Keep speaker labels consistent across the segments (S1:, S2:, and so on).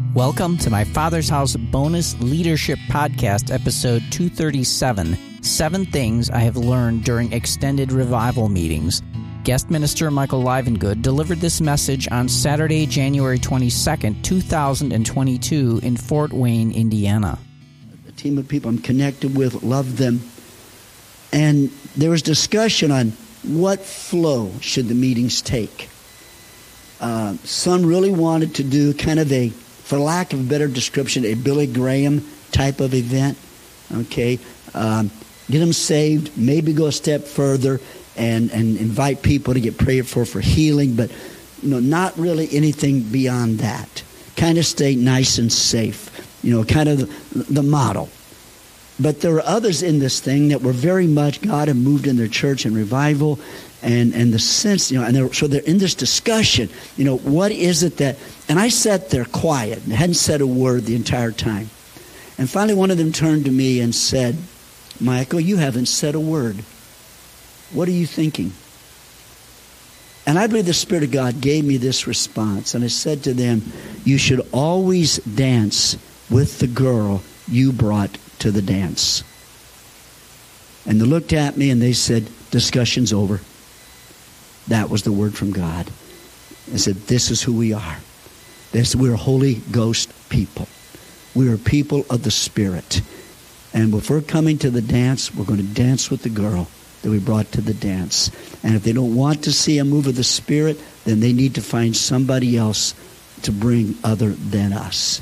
S1: Welcome to my Father's House Bonus Leadership Podcast, episode 237, 7 Things I Have Learned During Extended Revival Meetings. Guest minister Michael Livengood delivered this message on Saturday, January 22nd, 2022 in Fort Wayne, Indiana.
S2: A team of people I'm connected with, love them. And there was discussion on what flow should the meetings take. Some really wanted to do kind of a, for lack of a better description, a Billy Graham type of event. Okay, get them saved, maybe go a step further and invite people to get prayed for healing, but not really anything beyond that. Kind of stay nice and safe, kind of the model. But there were others in this thing that were very much God had moved in their church in revival, and the sense, so they're in this discussion, what is it that, and I sat there quiet and hadn't said a word the entire time. And finally one of them turned to me and said, "Michael, you haven't said a word. What are you thinking?" And I believe the Spirit of God gave me this response. And I said to them, "You should always dance with the girl you brought to the dance." And they looked at me and they said, "Discussion's over." That was the word from God. I said, this is who we are. We're Holy Ghost people. We are people of the Spirit. And if we're coming to the dance, we're going to dance with the girl that we brought to the dance. And if they don't want to see a move of the Spirit, then they need to find somebody else to bring other than us.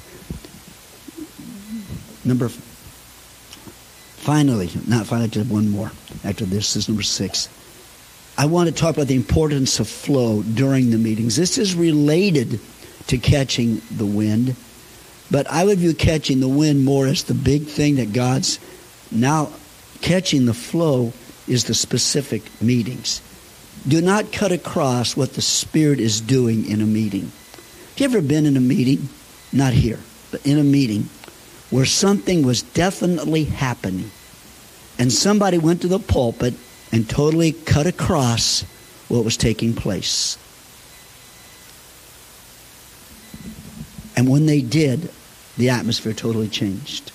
S2: Finally, just one more after this is number 6. I want to talk about the importance of flow during the meetings. This is related to catching the wind, but I would view catching the wind more as the big thing that God's now catching the flow is the specific meetings. Do not cut across what the Spirit is doing in a meeting. Have you ever been in a meeting, not here, but in a meeting, where something was definitely happening, and somebody went to the pulpit and totally cut across what was taking place? And when they did, the atmosphere totally changed.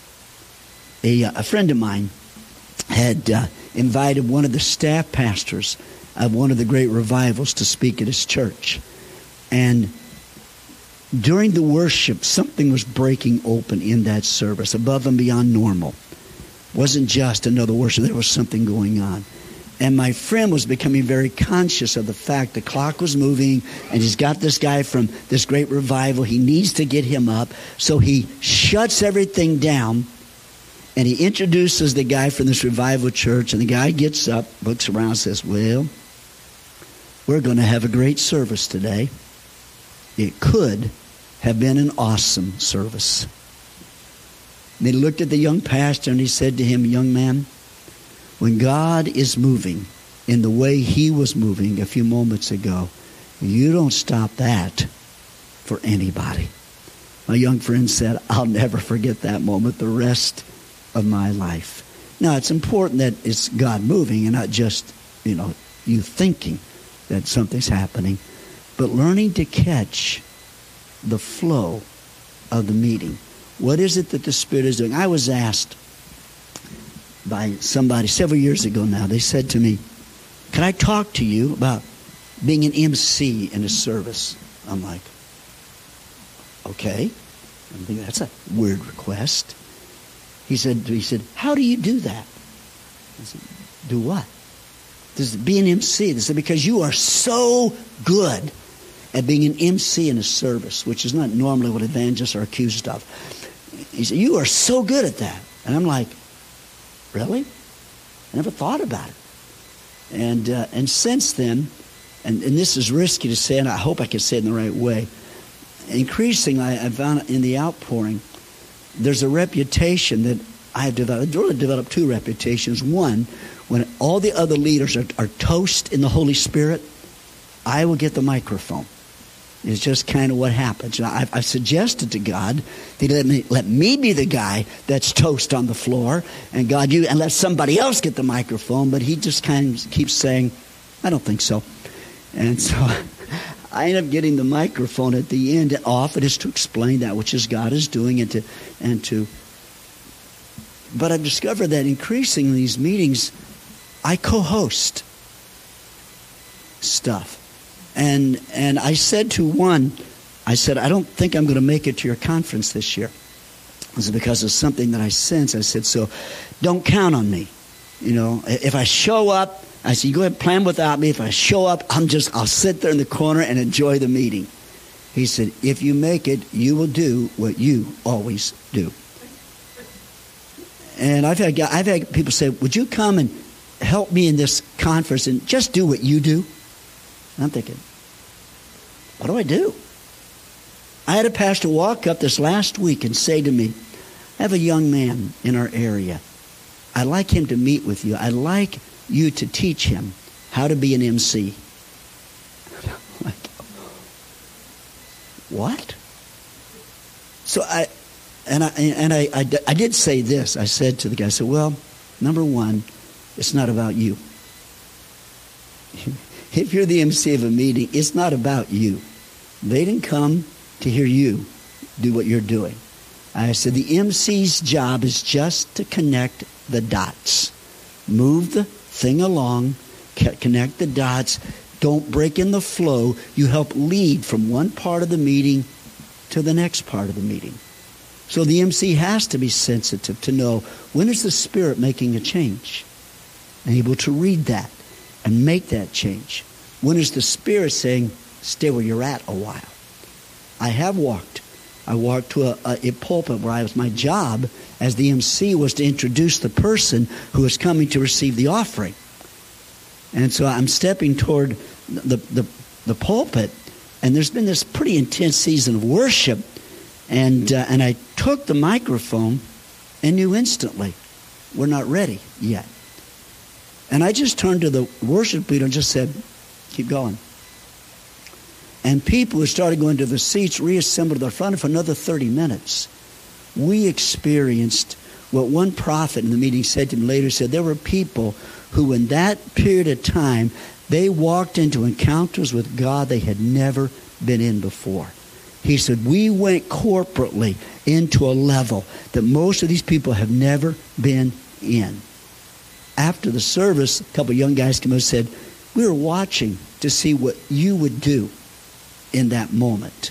S2: A friend of mine had invited one of the staff pastors of one of the great revivals to speak at his church. And during the worship, something was breaking open in that service, above and beyond normal. It wasn't just another worship, there was something going on. And my friend was becoming very conscious of the fact the clock was moving, and he's got this guy from this great revival. He needs to get him up. So he shuts everything down, and he introduces the guy from this revival church. And the guy gets up, looks around, and says, "Well, we're going to have a great service today. It could have been an awesome service." And he looked at the young pastor and he said to him, "Young man, when God is moving in the way he was moving a few moments ago, you don't stop that for anybody." My young friend said, "I'll never forget that moment the rest of my life." Now, it's important that it's God moving and not just, you thinking that something's happening, but learning to catch the flow of the meeting. What is it that the Spirit is doing? I was asked by somebody several years ago now. They said to me, "Can I talk to you about being an MC in a service?" I'm like, okay. I think that's a weird request. He said, "How do you do that?" I said, "Do what?" This is be an MC. They said, "Because you are so good at being an MC in a service," which is not normally what evangelists are accused of. He said, "You are so good at that." And I'm like, really? I never thought about it. And since then, and this is risky to say, and I hope I can say it in the right way, increasingly I found in the outpouring, there's a reputation that I have developed. I've really developed 2 reputations. One, when all the other leaders are toast in the Holy Spirit, I will get the microphone. It's just kind of what happens. I've suggested to God that let me be the guy that's toast on the floor, and God, and let somebody else get the microphone. But he just kind of keeps saying, "I don't think so." And so I end up getting the microphone at the end off. It is to explain that which is God is doing But I've discovered that increasingly in these meetings, I co-host stuff. And I said to one, I don't think I'm going to make it to your conference this year. It was because of something that I sensed. I said, so don't count on me. You know, if I show up, I said, you go ahead and plan without me. If I show up, I'll sit there in the corner and enjoy the meeting. He said, if you make it, you will do what you always do. And I've had people say, would you come and help me in this conference and just do what you do? And I'm thinking, what do I do? I had a pastor walk up this last week and say to me, I have a young man in our area. I'd like him to meet with you. I'd like you to teach him how to be an MC. Like, what? So I did say this. I said to the guy, I said, well, number one, it's not about you. If you're the MC of a meeting, it's not about you. They didn't come to hear you do what you're doing. I said, the MC's job is just to connect the dots. Move the thing along, connect the dots. Don't break in the flow. You help lead from one part of the meeting to the next part of the meeting. So the MC has to be sensitive to know when is the Spirit making a change, and able to read that and make that change. When is the Spirit saying, stay where you're at a while? I walked to a pulpit where my job as the MC was to introduce the person who was coming to receive the offering. And so I'm stepping toward the pulpit, and there's been this pretty intense season of worship. And I took the microphone and knew instantly, we're not ready yet. And I just turned to the worship leader and just said, keep going. And people who started going to the seats reassembled to the front for another 30 minutes. We experienced what one prophet in the meeting said to me later, said there were people who in that period of time, they walked into encounters with God they had never been in before. He said, we went corporately into a level that most of these people have never been in. After the service, a couple of young guys came up and said, we were watching to see what you would do in that moment.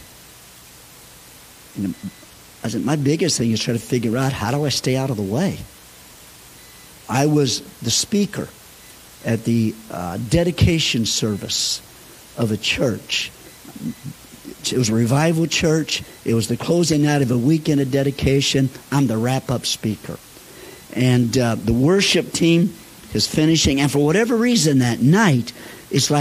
S2: And I said, my biggest thing is try to figure out, how do I stay out of the way? I was the speaker at the dedication service of a church. It was a revival church. It was the closing night of a weekend of dedication. I'm the wrap-up speaker. And the worship team is finishing. And for whatever reason that night, it's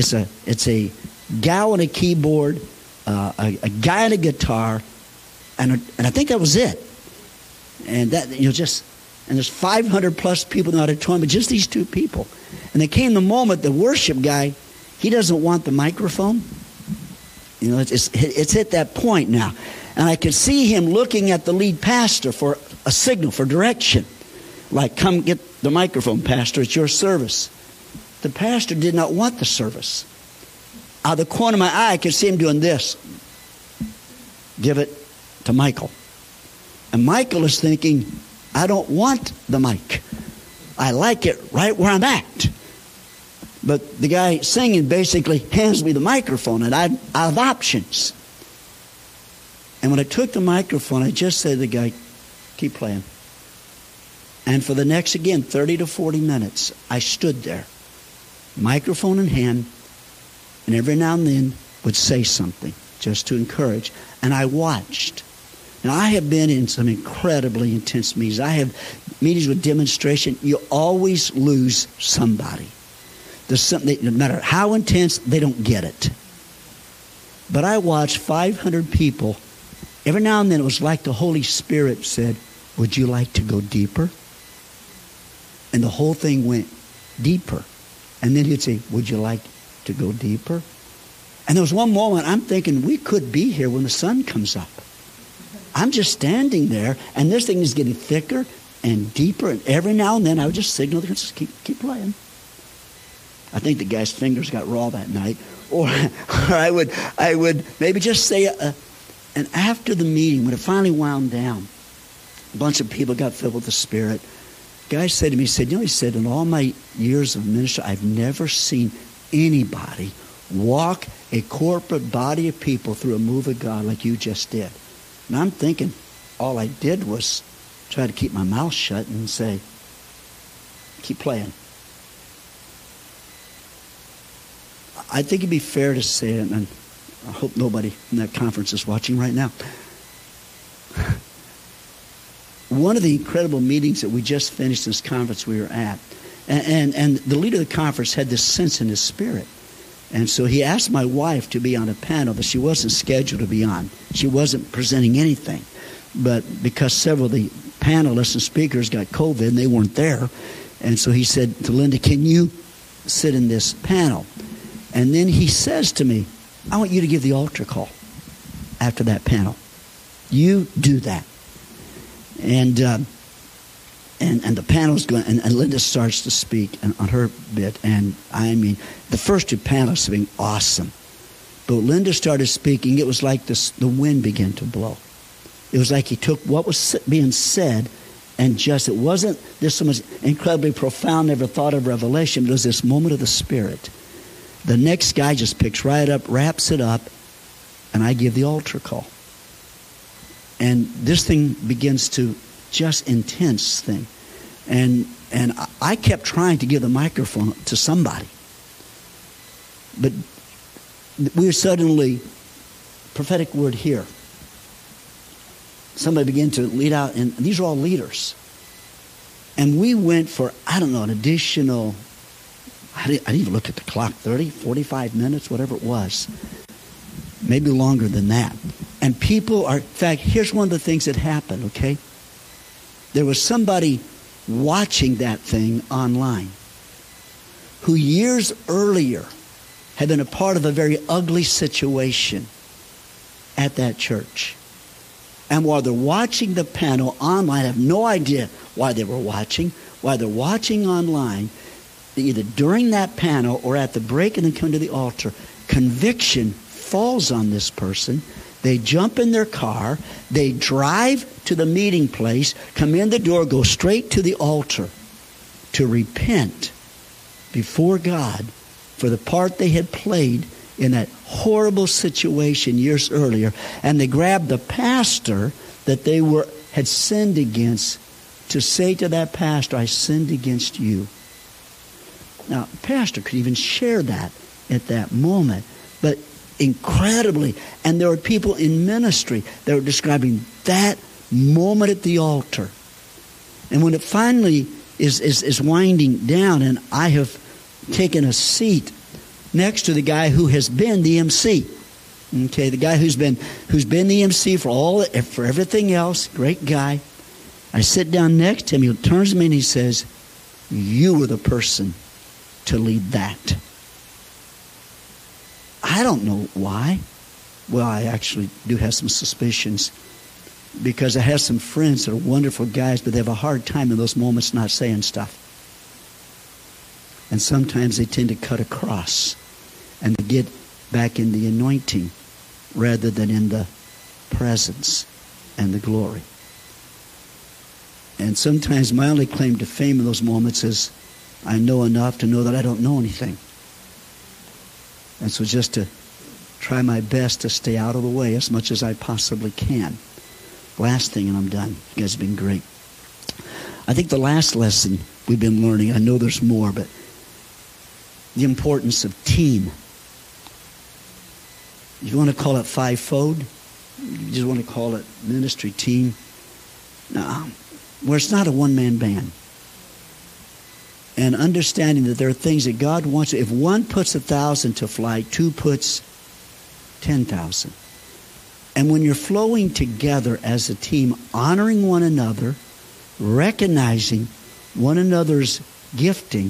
S2: a gal on a keyboard, a guy on a guitar, and I think that was it. And that, and there's 500 plus people in the auditorium, but just these two people. And there came the moment the worship guy, he doesn't want the microphone. It's at that point now. And I could see him looking at the lead pastor for a signal, for direction. Like, come get the microphone, pastor, it's your service. The pastor did not want the service. Out of the corner of my eye, I could see him doing this. Give it to Michael. And Michael is thinking, I don't want the mic. I like it right where I'm at. But the guy singing basically hands me the microphone, and I have options. And when I took the microphone, I just said to the guy, keep playing. And for the next, 30 to 40 minutes, I stood there, microphone in hand, and every now and then would say something just to encourage. And I watched. Now, I have been in some incredibly intense meetings. I have meetings with demonstration. You always lose somebody. There's something, no matter how intense, they don't get it. But I watched 500 people. Every now and then it was like the Holy Spirit said, would you like to go deeper? And the whole thing went deeper. And then he'd say, would you like to go deeper? And there was one moment I'm thinking, we could be here when the sun comes up. I'm just standing there, and this thing is getting thicker and deeper. And every now and then I would just signal, just keep playing. I think the guy's fingers got raw that night. Or I would maybe just say, and after the meeting, when it finally wound down, a bunch of people got filled with the Spirit. The guy said to me, he said, in all my years of ministry, I've never seen anybody walk a corporate body of people through a move of God like you just did. And I'm thinking, all I did was try to keep my mouth shut and say, keep playing. I think it'd be fair to say it, and I hope nobody in that conference is watching right now. One of the incredible meetings that we just finished this conference we were at, and the leader of the conference had this sense in his spirit. And so he asked my wife to be on a panel that she wasn't scheduled to be on. She wasn't presenting anything. But because several of the panelists and speakers got COVID and they weren't there, and so he said to Linda, can you sit in this panel? And then he says to me, I want you to give the altar call after that panel. You do that. And the panel's going, and Linda starts to speak on her bit. And I mean, the first two panelists have been awesome. But Linda started speaking, it was like the wind began to blow. It was like he took what was being said and it wasn't this so much incredibly profound, never thought of revelation, but it was this moment of the Spirit. The next guy just picks right up, wraps it up, and I give the altar call. And this thing begins to just intense thing. And I kept trying to give the microphone to somebody. But we were suddenly, prophetic word here. Somebody began to lead out, and these are all leaders. And we went for, an additional, I didn't even look at the clock, 30, 45 minutes, whatever it was. Maybe longer than that. And people are, in fact, here's one of the things that happened, okay? There was somebody watching that thing online who years earlier had been a part of a very ugly situation at that church. And while they're watching the panel online, I have no idea why they were watching, why they're watching online, either during that panel or at the break and then come to the altar, conviction falls on this person. They jump in their car, they drive to the meeting place, come in the door, go straight to the altar to repent before God for the part they had played in that horrible situation years earlier. And they grabbed the pastor that they had sinned against to say to that pastor, I sinned against you. Now, the pastor could even share that at that moment. But incredibly, and there were people in ministry that were describing that moment at the altar. And when it finally is winding down, and I have taken a seat next to the guy who has been the MC. Okay, the guy who's been the MC for everything else, great guy. I sit down next to him, he turns to me and he says, you were the person to lead that. I don't know why. Well, I actually do have some suspicions because I have some friends that are wonderful guys, but they have a hard time in those moments not saying stuff. And sometimes they tend to cut across and to get back in the anointing rather than in the presence and the glory. And sometimes my only claim to fame in those moments is I know enough to know that I don't know anything. And so just to try my best to stay out of the way as much as I possibly can. Last thing, and I'm done. You guys have been great. I think the last lesson we've been learning, I know there's more, but the importance of team. If you want to call it fivefold, you just want to call it ministry team. No, where it's not a one-man band. And understanding that there are things that God wants. If one puts 1,000 to flight, two puts 10,000. And when you're flowing together as a team, honoring one another, recognizing one another's gifting,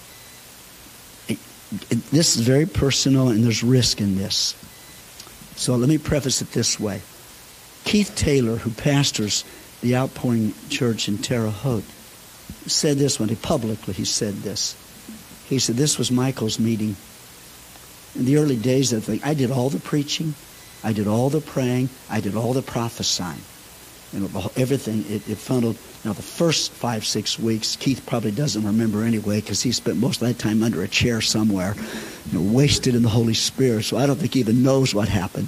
S2: this is very personal and there's risk in this. So let me preface it this way. Keith Taylor, who pastors the Outpouring Church in Terre Haute, said this when he said this. He said, this was Michael's meeting. In the early days of the thing, I did all the preaching, I did all the praying, I did all the prophesying. Everything, it funneled. Now, the first 5-6 weeks, Keith probably doesn't remember anyway, because he spent most of that time under a chair somewhere, wasted in the Holy Spirit, so I don't think he even knows what happened.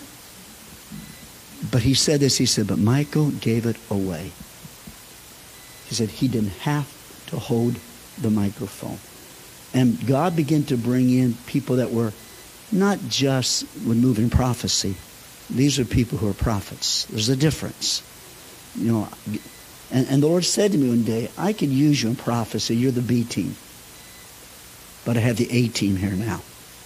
S2: But he said this, he said, but Michael gave it away. He said he didn't have to hold the microphone. And God began to bring in people that were not just would move in prophecy. These are people who are prophets. There's a difference. And the Lord said to me one day, I could use you in prophecy. You're the B team. But I have the A team here now.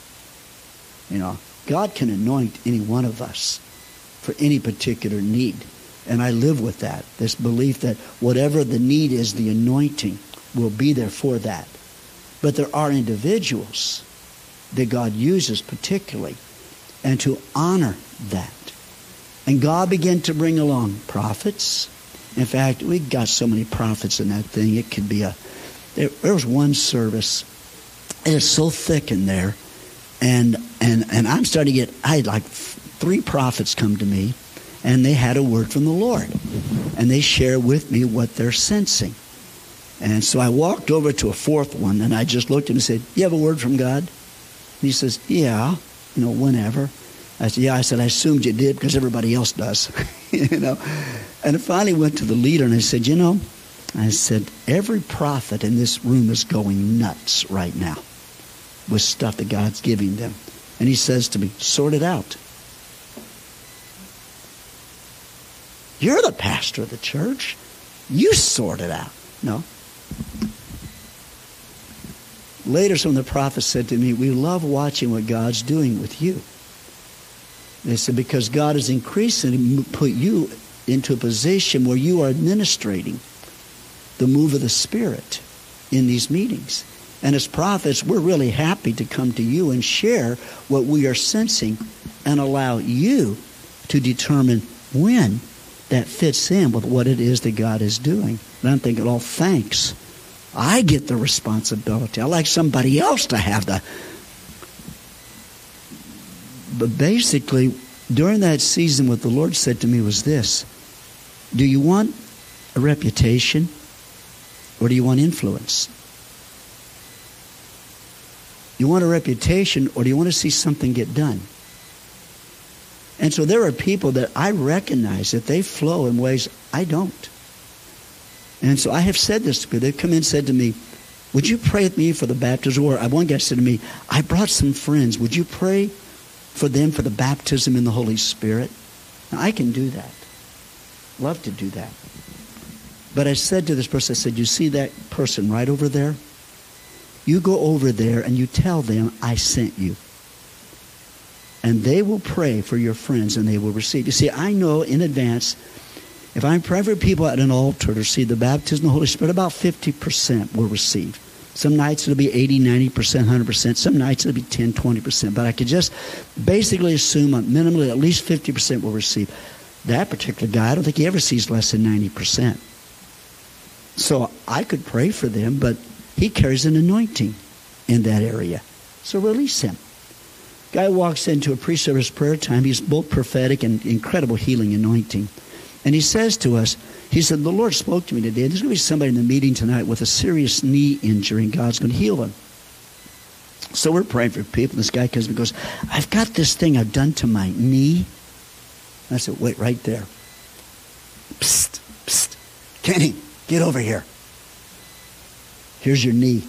S2: God can anoint any one of us for any particular need. And I live with that. This belief that whatever the need is, the anointing will be there for that. But there are individuals that God uses particularly, and to honor that. And God began to bring along prophets. In fact, we got so many prophets in that thing. It could be there was one service. It is so thick in there. And I'm starting to I had like 3 prophets come to me, and they had a word from the Lord. And they share with me what they're sensing. And so I walked over to a 4th one, and I just looked at him and said, you have a word from God? And he says, yeah, whenever. I said, yeah. I said, I assumed you did because everybody else does. And I finally went to the leader and I said, I said, every prophet in this room is going nuts right now with stuff that God's giving them. And he says to me, sort it out. You're the pastor of the church. You sort it out. No. Later, some of the prophets said to me, we love watching what God's doing with you. They said, because God is increasingly put you into a position where you are administrating the move of the Spirit in these meetings. And as prophets, we're really happy to come to you and share what we are sensing and allow you to determine when that fits in with what it is that God is doing. And I'm thinking, oh, thanks. I get the responsibility. I like somebody else to have the... But basically, during that season, what the Lord said to me was this. Do you want a reputation or do you want influence? You want a reputation or do you want to see something get done? And so there are people that I recognize that they flow in ways I don't. And so I have said this to people. They've come in and said to me, would you pray with me for the baptism? Or one guy said to me, I brought some friends. Would you pray for them for the baptism in the Holy Spirit? Now, I can do that. Love to do that. But I said to this person, I said, you see that person right over there? You go over there and you tell them I sent you. And they will pray for your friends and they will receive. You see, I know in advance, if I'm praying for people at an altar to receive the baptism of the Holy Spirit, about 50% will receive. Some nights it'll be 80, 90%, 100%. Some nights it'll be 10, 20%. But I could just basically assume minimally at least 50% will receive. That particular guy, I don't think he ever sees less than 90%. So I could pray for them, but he carries an anointing in that area. So release him. Guy walks into a pre-service prayer time. He's both prophetic and incredible healing anointing. And he says to us, he said, the Lord spoke to me today. There's going to be somebody in the meeting tonight with a serious knee injury, and God's going to heal them. So we're praying for people. This guy comes and goes, I've got this thing I've done to my knee. I said, wait right there. Psst, psst. Kenny, get over here. Here's your knee.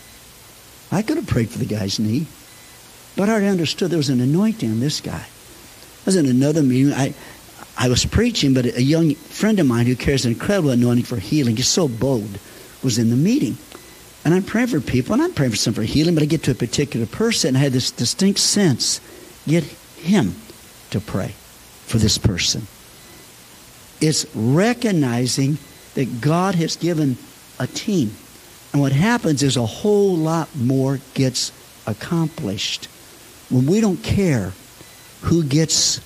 S2: I could have prayed for the guy's knee, but I already understood there was an anointing on this guy. I was in another meeting. I was preaching, but a young friend of mine who carries an incredible anointing for healing, he's so bold, was in the meeting. And I'm praying for people, and I'm praying for some for healing, but I get to a particular person, and I had this distinct sense, get him to pray for this person. It's recognizing that God has given a team. And what happens is a whole lot more gets accomplished when we don't care who gets,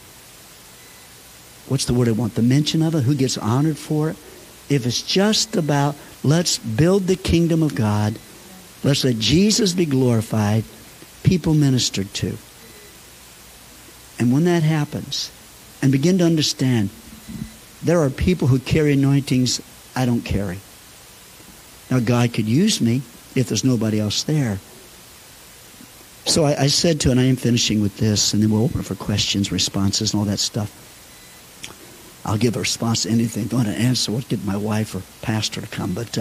S2: what's the word I want, the mention of it, who gets honored for it. If it's just about, let's build the kingdom of God, let's let Jesus be glorified, people ministered to. And when that happens, and begin to understand, there are people who carry anointings I don't carry. Now, God could use me if there's nobody else there. So I said to her, and I am finishing with this, and then we'll open for questions, responses, and all that stuff. I'll give a response to anything. If I want to answer, we'll get my wife or pastor to come. But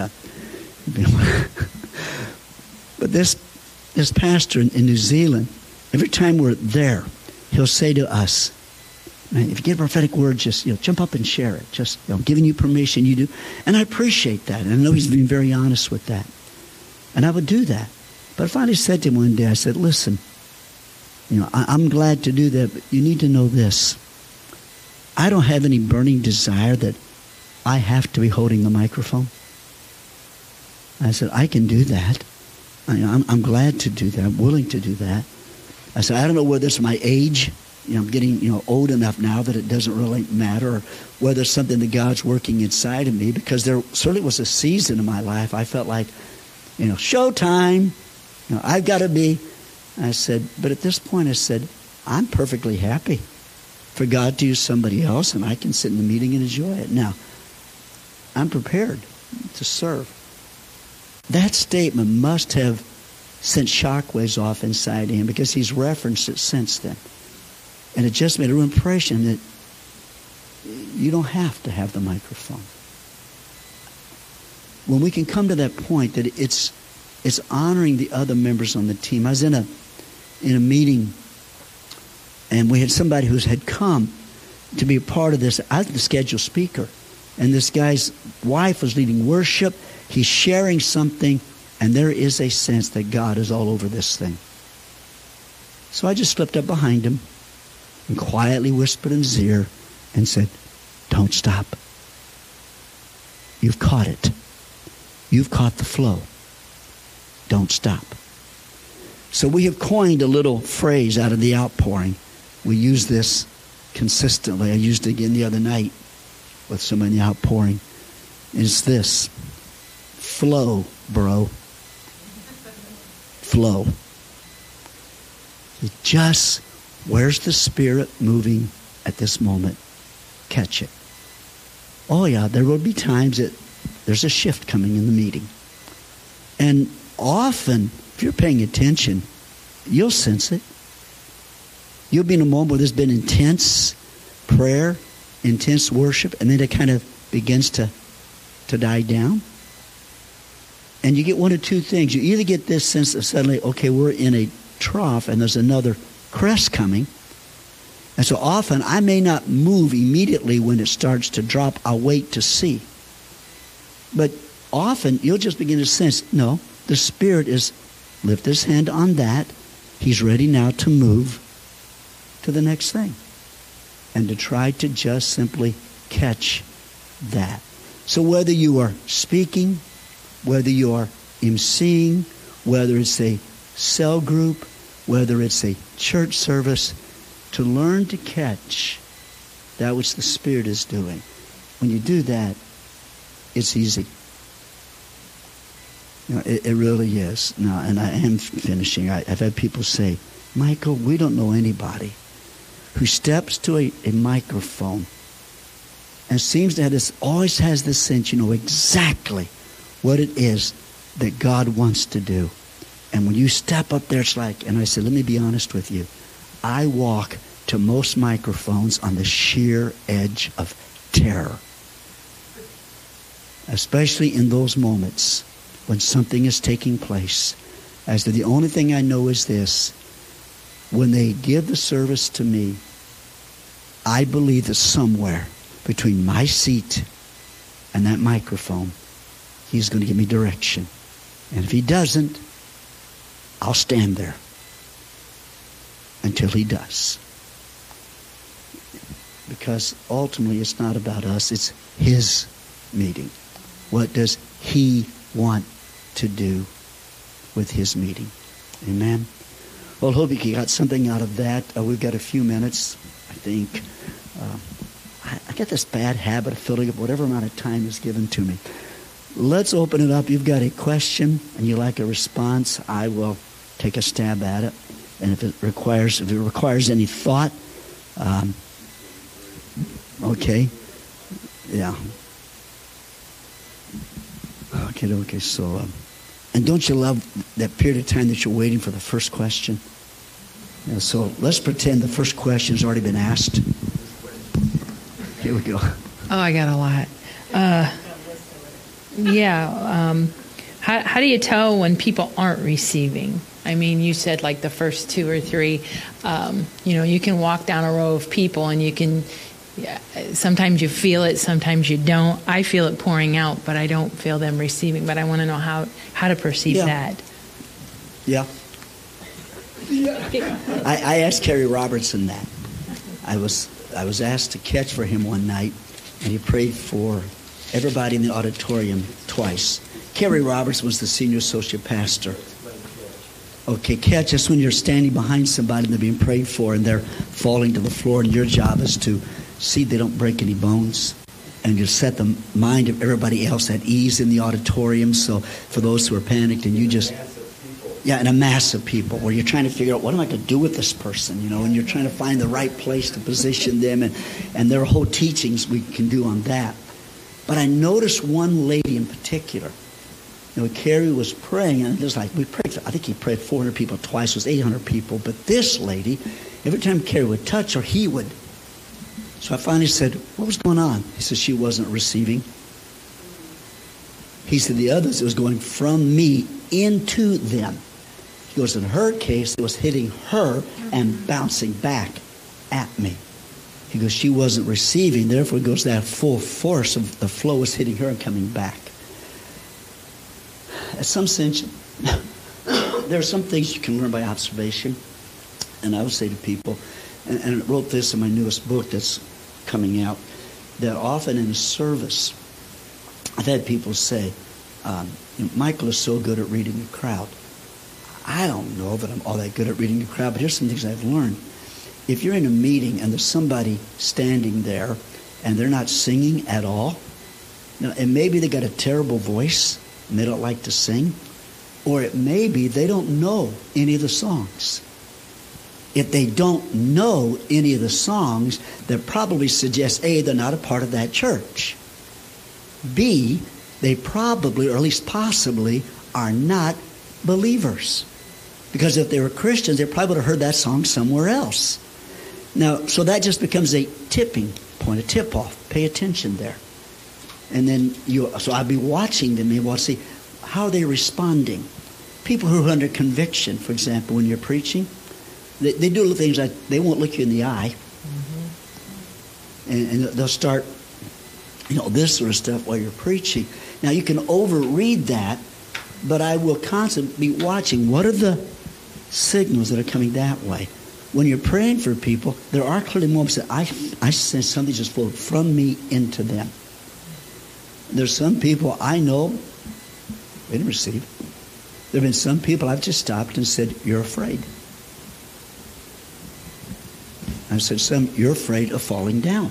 S2: this pastor in New Zealand, every time we're there, he'll say to us, "Man, if you get a prophetic word, just jump up and share it. Just I'm giving you permission, you do." And I appreciate that. And I know he's being very honest with that. And I would do that. But I finally said to him one day, I said, "Listen, I'm glad to do that, but you need to know this. I don't have any burning desire that I have to be holding the microphone." I said, "I can do that. I'm glad to do that. I'm willing to do that." I said, "I don't know whether it's my age. I'm getting old enough now that it doesn't really matter, or whether it's something that God's working inside of me, because there certainly was a season in my life I felt like, showtime. I've got to be." I said, but at this point I said, I'm perfectly happy for God to use somebody else, and I can sit in the meeting and enjoy it. Now, I'm prepared to serve. That statement must have sent shockwaves off inside him, because he's referenced it since then. And it just made a real impression that you don't have to have the microphone. When we can come to that point that it's honoring the other members on the team. I was in a meeting, and we had somebody who had come to be a part of this. I was the scheduled speaker, and this guy's wife was leading worship. He's sharing something, and there is a sense that God is all over this thing. So I just slipped up behind him and quietly whispered in his ear and said, "Don't stop. You've caught it. You've caught the flow. Don't stop." So we have coined a little phrase out of the outpouring. We use this consistently. I used it again the other night with someone in the outpouring. It's this: flow, bro. Flow. Just, where's the Spirit moving at this moment? Catch it. Oh yeah, there will be times that there's a shift coming in the meeting. And often, if you're paying attention, you'll sense it. You'll be in a moment where there's been intense prayer, intense worship, and then it kind of begins to die down. And you get one of two things. You either get this sense of suddenly, okay, we're in a trough and there's another crest coming. And so often I may not move immediately when it starts to drop. I'll wait to see. But often you'll just begin to sense, no, the Spirit is, lift his hand on that. He's ready now to move to the next thing. And to try to just simply catch that. So whether you are speaking, whether you are emceeing, whether it's a cell group, whether it's a church service, to learn to catch that which the Spirit is doing. When you do that, it's easy. It really is. Now, and I am finishing. I've had people say, "Michael, we don't know anybody who steps to a microphone and seems to have this, always has this sense, exactly what it is that God wants to do. And when you step up there, it's like," and I said, let me be honest with you. I walk to most microphones on the sheer edge of terror. Especially in those moments when something is taking place. As to the only thing I know is this: when they give the service to me, I believe that somewhere between my seat and that microphone, he's going to give me direction. And if he doesn't, I'll stand there until he does. Because ultimately it's not about us, it's his meeting. What does he want to do with his meeting? Amen. Well, I hope you got something out of that. We've got a few minutes, I think. I get this bad habit of filling up whatever amount of time is given to me. Let's open it up. You've got a question and you like a response, I will take a stab at it. And if it requires any thought, okay, yeah. Okay, so, and don't you love that period of time that you're waiting for the first question? Yeah, so let's pretend the first question's already been asked. Here we go.
S3: Oh, I got a lot. How do you tell when people aren't receiving? I mean, you said like the first two or three, you can walk down a row of people and you can, sometimes you feel it, sometimes you don't. I feel it pouring out, but I don't feel them receiving. But I want to know how to perceive that.
S2: Yeah. I asked Kerry Robertson that. I was asked to catch for him one night, and he prayed for everybody in the auditorium twice. Kerry Roberts was the senior associate pastor. Okay, catch us when you're standing behind somebody and they're being prayed for and they're falling to the floor, and your job is to see they don't break any bones and you set the mind of everybody else at ease in the auditorium. So for those who are panicked, and you just... Yeah, and a mass of people where you're trying to figure out, what am I going to do with this person, and you're trying to find the right place to position them, and there are whole teachings we can do on that. But I noticed one lady in particular. Kerry was praying, and it was like, I think he prayed 400 people twice, it was 800 people, but this lady, every time Kerry would touch her, he would. So I finally said, what was going on? He said, she wasn't receiving. He said, the others, it was going from me into them. He goes, in her case, it was hitting her and bouncing back at me. He goes, she wasn't receiving, therefore he goes, that full force of the flow was hitting her and coming back. In some sense, there are some things you can learn by observation. And I would say to people, and I wrote this in my newest book that's coming out, that often in a service, I've had people say, Michael is so good at reading the crowd. I don't know that I'm all that good at reading the crowd, but here's some things I've learned. If you're in a meeting and there's somebody standing there and they're not singing at all, and maybe they got a terrible voice and they don't like to sing, or it may be they don't know any of the songs. If they don't know any of the songs, that probably suggests, A, they're not a part of that church. B, they probably, or at least possibly, are not believers. Because if they were Christians, they probably would have heard that song somewhere else. Now, so that just becomes a tipping point, a tip-off. Pay attention there. And then so I'll be watching them and we'll see, how are they responding? People who are under conviction, for example, when you're preaching, they do things like they won't look you in the eye. Mm-hmm. And they'll start, this sort of stuff while you're preaching. Now, you can overread that, but I will constantly be watching. What are the signals that are coming that way? When you're praying for people, there are clearly moments that I sense something just flowed from me into them. There's some people I know they didn't receive. There have been some people I've just stopped and said, you're afraid. I've said, you're afraid of falling down.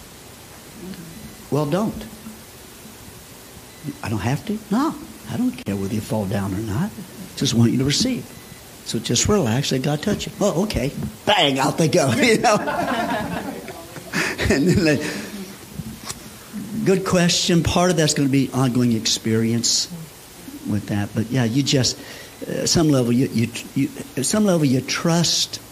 S2: Well, don't. I don't have to? No. I don't care whether you fall down or not. Just want you to receive. So just relax, let God touch you. Oh, okay. Bang, out they go. And then good question. Part of that's going to be ongoing experience with that. But yeah, you just at some level you trust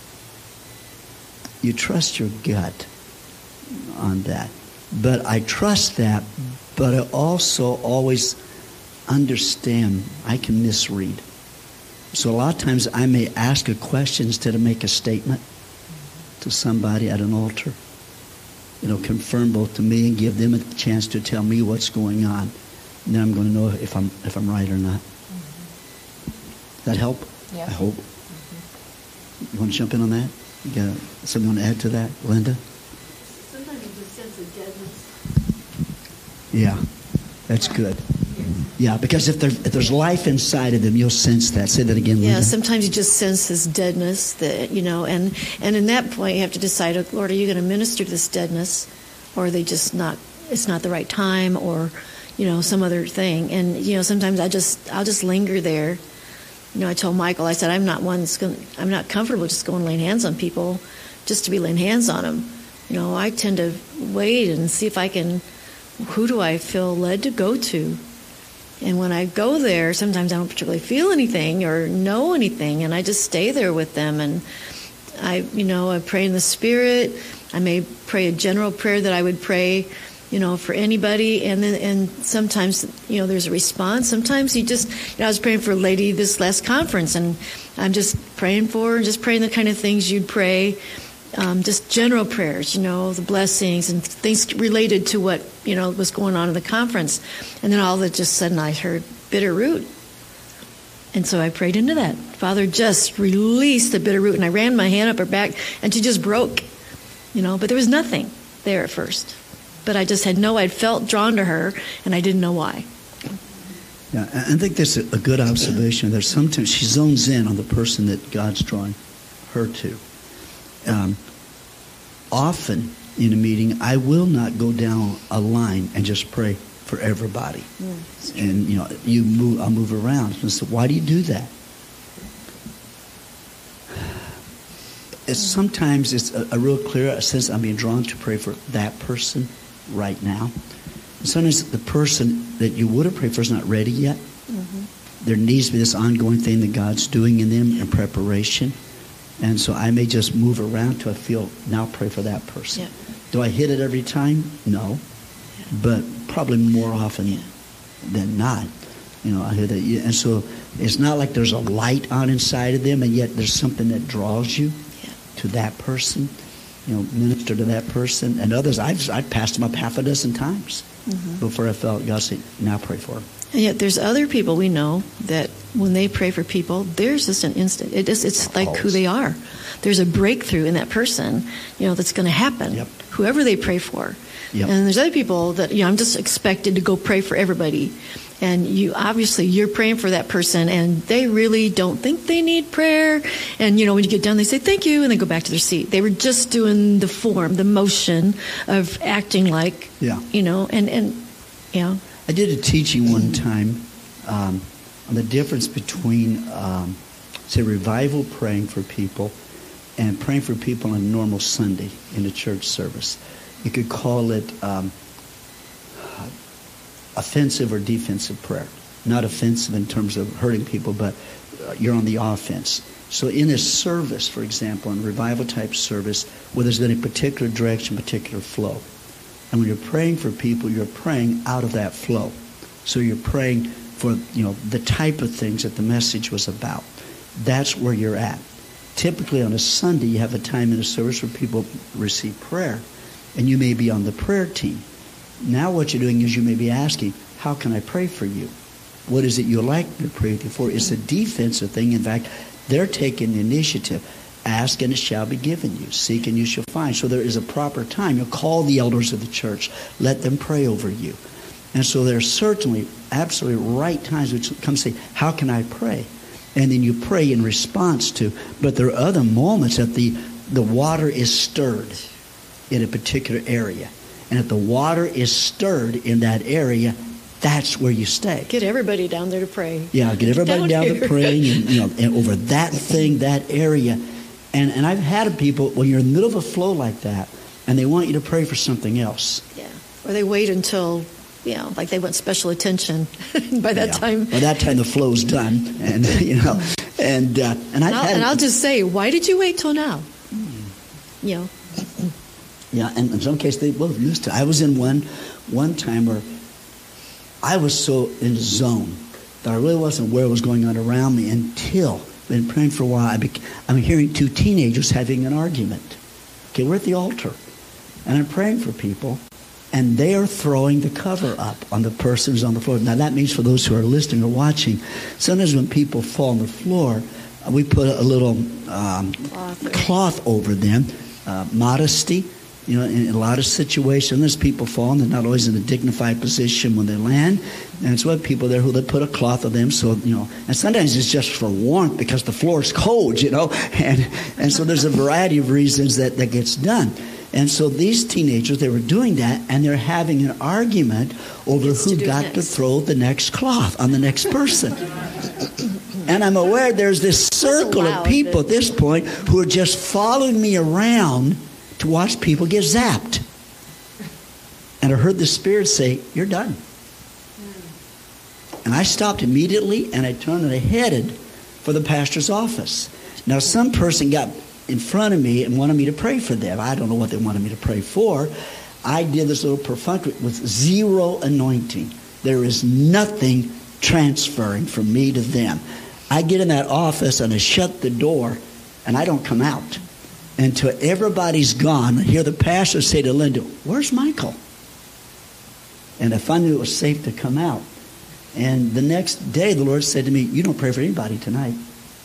S2: your gut on that. But I trust that, but I also always understand I can misread. So a lot of times I may ask a question instead of make a statement to somebody at an altar. Confirm both to me and give them a chance to tell me what's going on. And then I'm going to know if I'm right or not. Does that help?
S3: Yeah.
S2: I hope. You want to jump in on that? You got something you want to add to that, Linda?
S4: Sometimes you just sense a deadness.
S2: Yeah, that's good. Yeah, because if there's life inside of them, you'll sense that. Say that again, Linda.
S4: Yeah, sometimes you just sense this deadness, and in that point you have to decide, Lord, are you going to minister to this deadness, or are they just not? It's not the right time, or some other thing. And sometimes I'll just linger there, I told Michael, I said, I'm not comfortable just going laying hands on people just to be laying hands on them. I tend to wait and see if who do I feel led to go to? And when I go there, sometimes I don't particularly feel anything or know anything, and I just stay there with them. And I pray in the Spirit. I may pray a general prayer that I would pray, for anybody. And sometimes, there's a response. Sometimes I was praying for a lady this last conference, and I'm just praying the kind of things you'd pray. Just general prayers, the blessings and things related to what, was going on in the conference. And then all of a sudden I heard bitter root. And so I prayed into that. Father, just release the bitter root. And I ran my hand up her back, and she just broke, but there was nothing there at first. But I'd felt drawn to her, and I didn't know why.
S2: Yeah, I think that's a good observation. There's sometimes she zones in on the person that God's drawing her to. Often in a meeting, I will not go down a line and just pray for everybody. Yeah, and I'll move around. And so why do you do that? Sometimes it's a real clear sense I'm being drawn to pray for that person right now. And sometimes the person that you would have prayed for is not ready yet. Mm-hmm. There needs to be this ongoing thing that God's doing in them in preparation. And so I may just move around till I feel, now pray for that person. Yeah. Do I hit it every time? No. Yeah. But probably more often than not. I hear that. And so it's not like there's a light on inside of them, and yet there's something that draws you to that person. Minister to that person. And others, I've passed them up half a dozen times before I felt God say, now pray for them.
S4: And yet there's other people we know that when they pray for people, there's just an instant. It's like who they are. There's a breakthrough in that person, that's going to happen. Yep. Whoever they pray for. Yep. And there's other people that, I'm just expected to go pray for everybody. And you're praying for that person, and they really don't think they need prayer. And, when you get done, they say, thank you, and they go back to their seat. They were just doing the form, the motion of acting like,
S2: I did a teaching one time on the difference between, revival praying for people and praying for people on a normal Sunday in a church service. You could call it offensive or defensive prayer. Not offensive in terms of hurting people, but you're on the offense. So in a service, for example, in a revival type service, where there's been a particular direction, particular flow. And when you're praying for people, you're praying out of that flow. So you're praying for, the type of things that the message was about. That's where you're at. Typically on a Sunday, you have a time in a service where people receive prayer, and you may be on the prayer team. Now what you're doing is you may be asking, how can I pray for you? What is it you'd like me to pray with you for? It's a defensive thing. In fact, they're taking the initiative. Ask and it shall be given you. Seek and you shall find. So there is a proper time. You'll call the elders of the church. Let them pray over you. And so there are certainly absolutely right times which come say, how can I pray? And then you pray in response to. But there are other moments that the water is stirred in a particular area. And if the water is stirred in that area, that's where you stay.
S4: Get everybody down there to pray.
S2: Yeah, get everybody down there praying and over that thing, that area. And I've had people, when you're in the middle of a flow like that, and they want you to pray for something else.
S4: Yeah, or they wait until, like they want special attention. By that time the flow's done. And,
S2: I'll
S4: just say, why did you wait till now?
S2: Yeah, and in some cases they both used to. I was in one time where I was so in the zone that I really wasn't aware what was going on around me until, been praying for a while, I'm hearing two teenagers having an argument. Okay, we're at the altar, and I'm praying for people, and they are throwing the cover up on the person who's on the floor. Now that means for those who are listening or watching, sometimes when people fall on the floor, we put a little cloth over them, modesty. In a lot of situations, there's people falling. They're not always in a dignified position when they land. And it's what people there who they put a cloth on them. So, and sometimes it's just for warmth because the floor is cold, And so there's a variety of reasons that gets done. And so these teenagers, they were doing that, and they're having an argument over who got to throw the next cloth on the next person. And I'm aware there's this circle of people at this point who are just following me around to watch people get zapped. And I heard the Spirit say, "You're done." And I stopped immediately, and I turned and I headed for the pastor's office. Now, some person got in front of me and wanted me to pray for them. I don't know what they wanted me to pray for. I did this little perfunctory with zero anointing. There is nothing transferring from me to them. I get in that office and I shut the door, and I don't come out until everybody's gone. I hear the pastor say to Linda, "Where's Michael?" And I finally knew it was safe to come out. And the next day, the Lord said to me, "You don't pray for anybody tonight."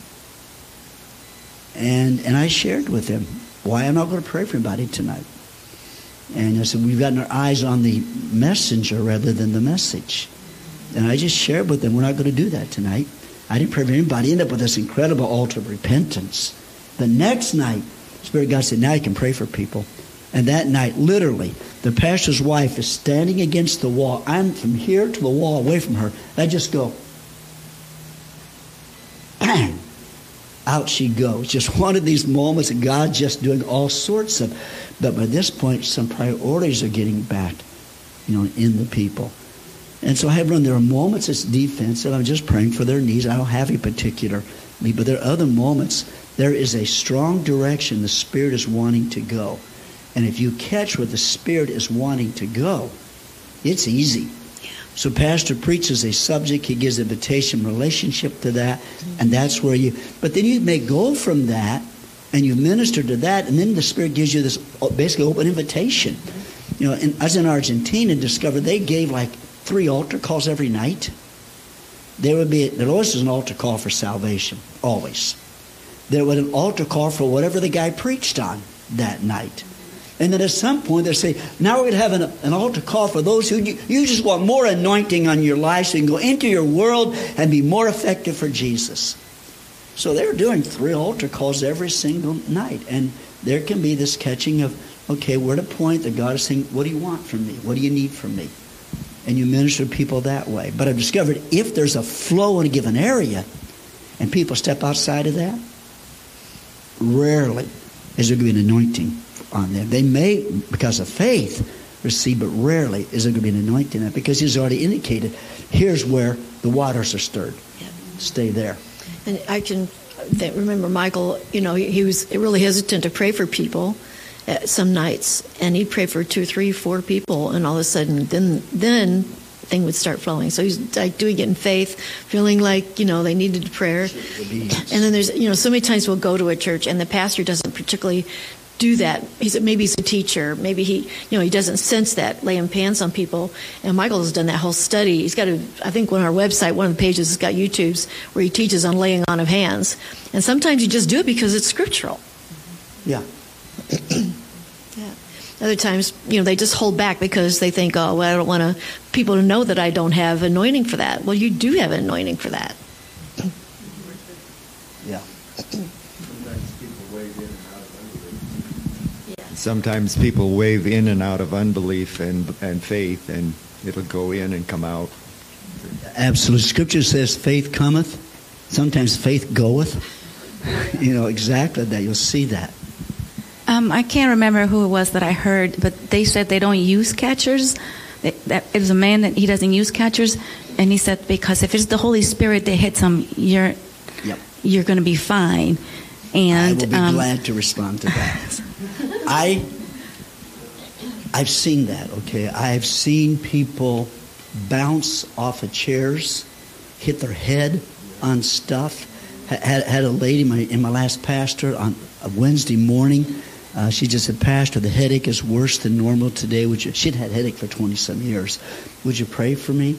S2: And I shared with him, why I'm not going to pray for anybody tonight. And I said, we've gotten our eyes on the messenger rather than the message. And I just shared with them, we're not going to do that tonight. I didn't pray for anybody. I ended up with this incredible altar of repentance. The next night, Spirit of God said, now you can pray for people. And that night, literally, the pastor's wife is standing against the wall. I'm from here to the wall away from her. I just go, bang, out she goes. Just one of these moments of God just doing all sorts of, but by this point, some priorities are getting back, in the people. And so I have run, there are moments it's defensive. I'm just praying for their needs. I don't have a particular need, but there are other moments. There is a strong direction the Spirit is wanting to go. And if you catch where the Spirit is wanting to go, it's easy. Yeah. So pastor preaches a subject. He gives invitation, relationship to that. And that's where but then you may go from that and you minister to that. And then the Spirit gives you this basically open invitation. And I was in Argentina and discovered they gave like 3 altar calls every night. There always was an altar call for salvation. Always. There was an altar call for whatever the guy preached on that night. And then at some point they say, now we're going to have an altar call for those who you just want more anointing on your life so you can go into your world and be more effective for Jesus. So they're doing 3 altar calls every single night. And there can be this catching of, okay, we're at a point that God is saying, what do you want from me? What do you need from me? And you minister to people that way. But I've discovered if there's a flow in a given area and people step outside of that, rarely is there going to be an anointing on them. They may, because of faith, receive, but rarely is there going to be an anointing on it because He's already indicated, here's where the waters are stirred. Yep. Stay there.
S4: And I can remember Michael, he was really hesitant to pray for people some nights, and he'd pray for 2, 3, 4 people, and all of a sudden, then thing would start flowing. So he's like doing it in faith, feeling like, they needed prayer. And then there's, so many times we'll go to a church and the pastor doesn't particularly do that. Maybe he's a teacher. Maybe he doesn't sense that, laying hands on people. And Michael has done that whole study. He's got I think on our website, one of the pages has got YouTubes where he teaches on laying on of hands. And sometimes you just do it because it's scriptural.
S2: Yeah.
S4: Yeah. Other times, they just hold back because they think, oh, well, I don't want people to know that I don't have anointing for that. Well, you do have anointing for that.
S2: Yeah.
S5: Sometimes people wave in and out of unbelief and faith, and it'll go in and come out.
S2: Absolutely. Scripture says faith cometh. Sometimes faith goeth. Exactly that. You'll see that.
S6: I can't remember who it was that I heard, but they said they don't use catchers. That it was a man that he doesn't use catchers, and he said because if it's the Holy Spirit that hits him, you're going to be fine. And
S2: I will be glad to respond to that. I've seen that. Okay, I've seen people bounce off of chairs, hit their head on stuff. Had a lady in my last pastor on a Wednesday morning. She just said, Pastor, the headache is worse than normal today. She'd had headache for 20-some years. Would you pray for me?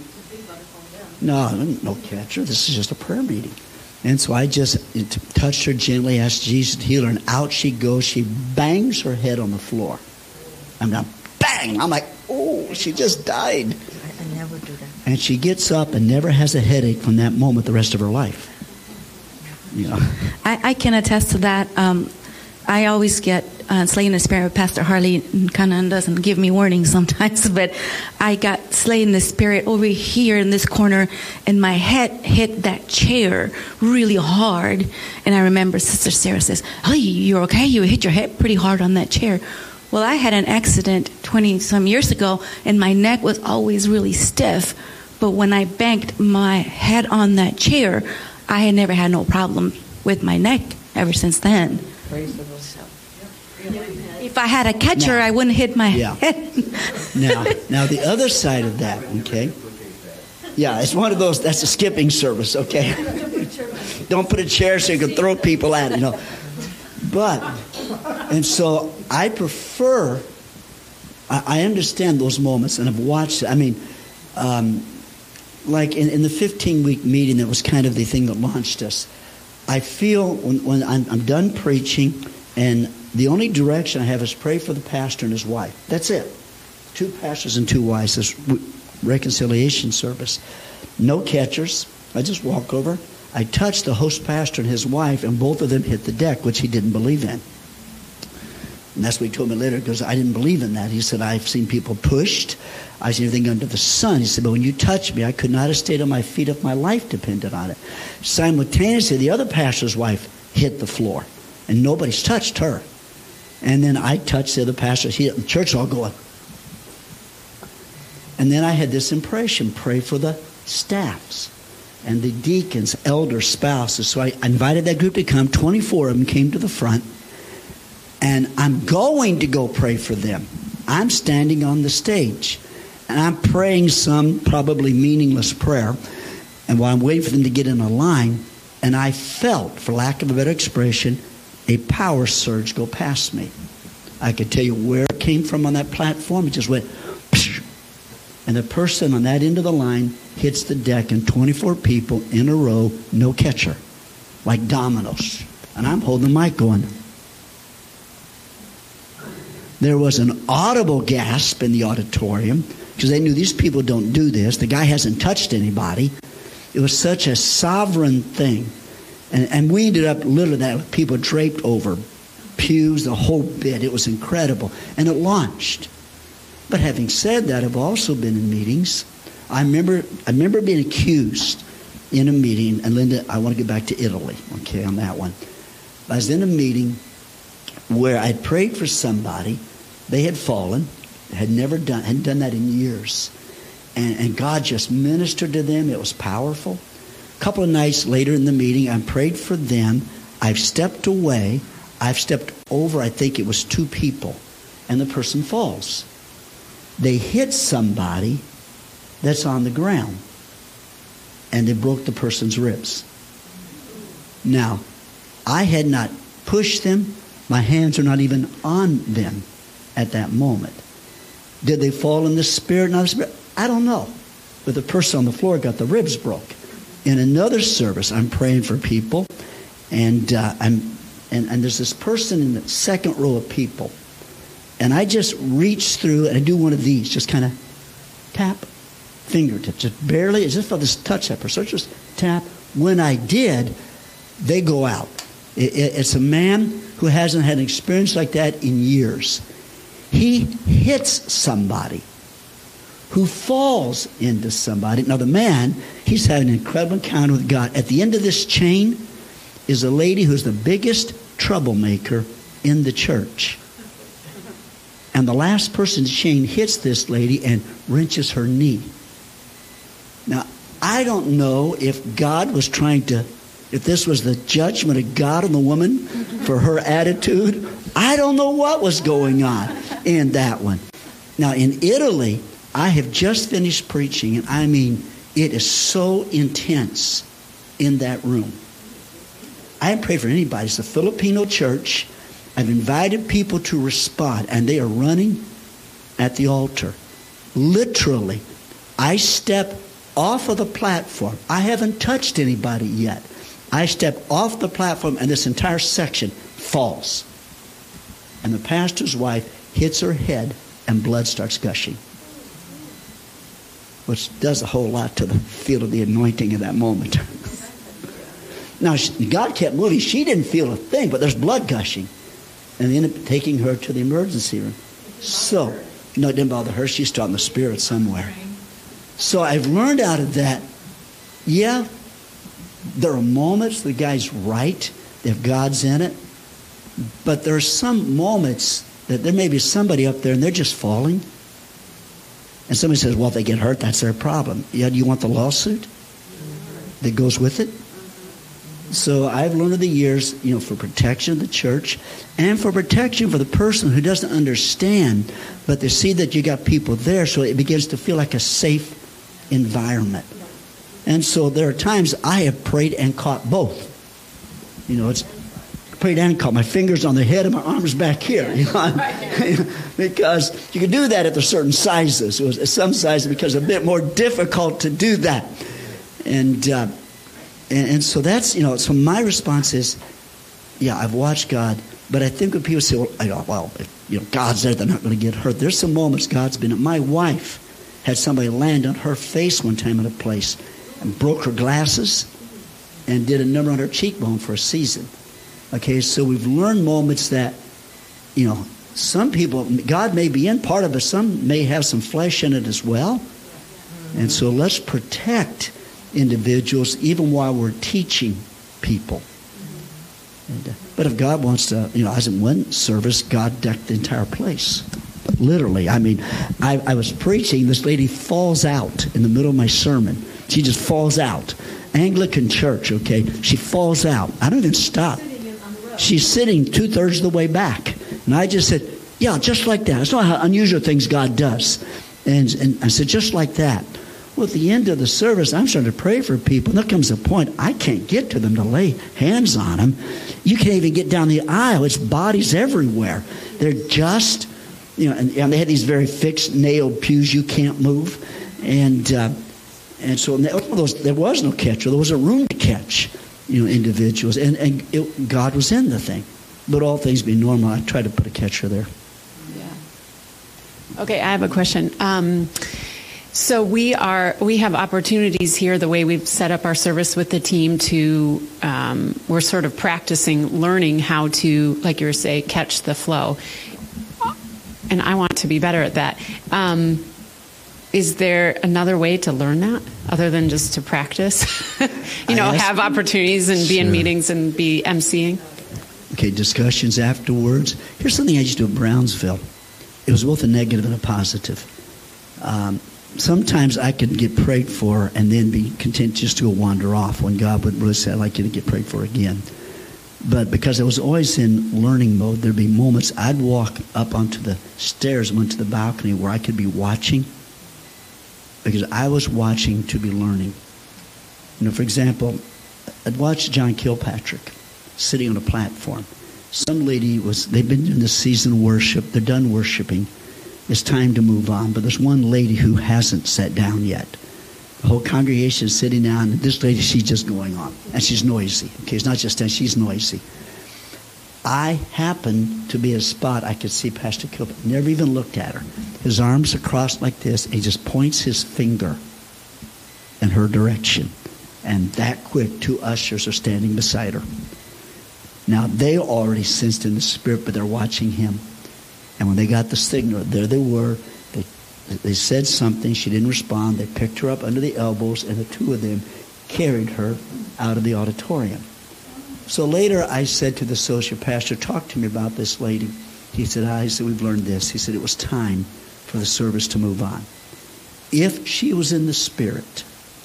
S2: No catcher. This is just a prayer meeting. And so I just touched her gently, asked Jesus to heal her, and out she goes. She bangs her head on the floor. I'm not, bang! I'm like, oh, she just died.
S4: I never do that.
S2: And she gets up and never has a headache from that moment the rest of her life.
S6: I can attest to that. I always get Slaying the Spirit with Pastor Harley kind of doesn't give me warnings sometimes, but I got Slaying the Spirit over here in this corner, and my head hit that chair really hard. And I remember Sister Sarah says, "Oh, you're okay? You hit your head pretty hard on that chair." Well, I had an accident 20-some years ago, and my neck was always really stiff. But when I banged my head on that chair, I had never had no problem with my neck ever since then. If I had a catcher, I wouldn't hit my head.
S2: Now the other side of that, okay? Yeah, it's one of those, that's a skipping service, okay? Don't put a chair so you can throw people at it, But, and so I prefer, I understand those moments, and I've watched it. I mean, like in the 15-week meeting, that was kind of the thing that launched us. I feel when I'm done preaching, and the only direction I have is pray for the pastor and his wife. That's it. 2 pastors and 2 wives, this reconciliation service. No catchers. I just walk over. I touch the host pastor and his wife, and both of them hit the deck, which he didn't believe in. And that's what he told me later, because I didn't believe in that. He said, I've seen people pushed. I've seen everything under the sun. He said, but when you touched me, I could not have stayed on my feet if my life depended on it. Simultaneously, the other pastor's wife hit the floor, and nobody's touched her. And then I touched the other pastor. The church all going. And then I had this impression, pray for the staffs and the deacons, elders, spouses. So I invited that group to come. 24 of them came to the front. And I'm going to go pray for them. I'm standing on the stage. And I'm praying some probably meaningless prayer. And while I'm waiting for them to get in a line, and I felt, for lack of a better expression, a power surge go past me. I could tell you where it came from on that platform. It just went, psh, and the person on that end of the line hits the deck, and 24 people in a row, no catcher, like dominoes. And I'm holding the mic going. There was an audible gasp in the auditorium, because they knew these people don't do this. The guy hasn't touched anybody. It was such a sovereign thing. And we ended up literally that people draped over pews, the whole bit. It was incredible. And it launched. But having said that, I've also been in meetings. I remember being accused in a meeting, and Linda, I want to get back to Italy, okay, on that one. I was in a meeting where I'd prayed for somebody. They had fallen, hadn't done that in years. And God just ministered to them. It was powerful. A couple of nights later in the meeting, I prayed for them. I've stepped away. I've stepped over, I think it was 2 people, and the person falls. They hit somebody that's on the ground, and they broke the person's ribs. Now, I had not pushed them. My hands are not even on them at that moment. Did they fall in the spirit? Not the spirit? I don't know. But the person on the floor got the ribs broke. In another service, I'm praying for people, and there's this person in the second row of people, and I just reach through and I do one of these, just kind of tap, fingertips, just barely, as if I just touch that person, so just tap. When I did, they go out. It's a man who hasn't had an experience like that in years. He hits somebody who falls into somebody. Now the man, he's had an incredible encounter with God. At the end of this chain is a lady who's the biggest troublemaker in the church. And the last person in the chain hits this lady and wrenches her knee. Now, I don't know if God was trying to, if this was the judgment of God on the woman for her attitude. I don't know what was going on in that one. Now, in Italy, I have just finished preaching, and I mean, it is so intense in that room. I haven't prayed for anybody. It's a Filipino church. I've invited people to respond, and they are running at the altar. Literally, I step off of the platform. I haven't touched anybody yet. I step off the platform, and this entire section falls. And the pastor's wife hits her head, and blood starts gushing, which does a whole lot to the feel of the anointing in that moment. Now, God kept moving. She didn't feel a thing, but there's blood gushing. And they ended up taking her to the emergency room. So, no, it didn't bother her. She's taught in the Spirit somewhere. So I've learned out of that, yeah, there are moments the guy's right, if God's in it. But there are some moments that there may be somebody up there and they're just falling. And somebody says, well, if they get hurt, that's their problem. Yeah, do you want the lawsuit that goes with it? So I've learned over the years, for protection of the church and for protection for the person who doesn't understand, but they see that you got people there, so it begins to feel like a safe environment. And so there are times I have prayed and caught both. It's prayed and caught. My fingers on the head and my arms back here. Because you can do that at the certain sizes. It was some sizes because it's a bit more difficult to do that. And so that's, so my response is, yeah, I've watched God. But I think when people say, if God's there, they're not going to get hurt. There's some moments God's been. My wife had somebody land on her face one time at a place and broke her glasses and did a number on her cheekbone for a season. Okay, so we've learned moments that, some people, God may be in part of it, some may have some flesh in it as well. And so let's protect individuals even while we're teaching people. But if God wants to, as in one service, God decked the entire place. Literally. I mean, I was preaching, this lady falls out in the middle of my sermon. She just falls out. Anglican church, okay? She falls out. I don't even stop. She's sitting 2/3 of the way back. And I just said, yeah, just like that. It's not how unusual things God does. And I said, just like that. Well, at the end of the service, I'm starting to pray for people. And there comes a point, I can't get to them to lay hands on them. You can't even get down the aisle. It's bodies everywhere. They're just, and they had these very fixed, nailed pews you can't move. And so there was no catcher. There was a room to catch, individuals. And God was in the thing. But all things being normal, I tried to put a catcher there.
S7: Yeah. Okay, I have a question. So we have opportunities here, the way we've set up our service with the team to, we're sort of practicing, learning how to, like you were saying, catch the flow. And I want to be better at that. Is there another way to learn that other than just to practice? Have opportunities and be in meetings and be emceeing?
S2: Okay, discussions afterwards. Here's something I used to do at Brownsville. It was both a negative and a positive. Sometimes I could get prayed for and then be content just to wander off when God would really say, I'd like you to get prayed for again. But because I was always in learning mode, there'd be moments I'd walk up onto the stairs and went to the balcony where I could be watching, because I was watching to be learning. For example, I'd watch John Kilpatrick sitting on a platform. Some lady they've been doing this season of worship, they're done worshiping. It's time to move on. But there's one lady who hasn't sat down yet. The whole congregation is sitting down, and this lady, she's just going on. And she's noisy. Okay, it's not just that, she's noisy. I happened to be at a spot I could see Pastor Kilpatrick. Never even looked at her. His arms are crossed like this, and he just points his finger in her direction. And that quick, 2 ushers are standing beside her. Now, they already sensed in the spirit, but they're watching him. And when they got the signal, there they were. They said something. She didn't respond. They picked her up under the elbows, and the 2 of them carried her out of the auditorium. So later I said to the associate pastor, talk to me about this lady. He said, we've learned this. He said it was time for the service to move on. If she was in the spirit,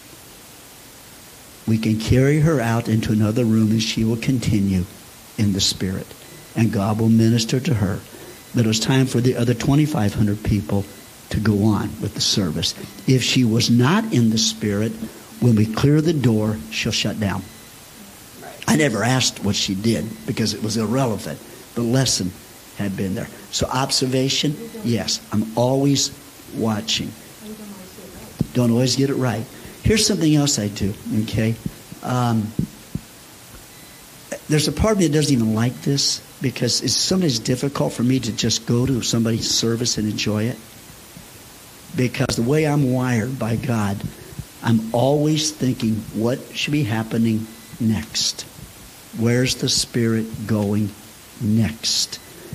S2: we can carry her out into another room and she will continue in the spirit. And God will minister to her. But it was time for the other 2,500 people to go on with the service. If she was not in the spirit, when we clear the door, she'll shut down. I never asked what she did because it was irrelevant. The lesson had been there. So observation, yes, I'm always watching. Don't always get it right. Here's something else I do, okay? There's a part of me that doesn't even like this because it's sometimes difficult for me to just go to somebody's service and enjoy it. Because the way I'm wired by God, I'm always thinking, what should be happening next? Where's the Spirit going next?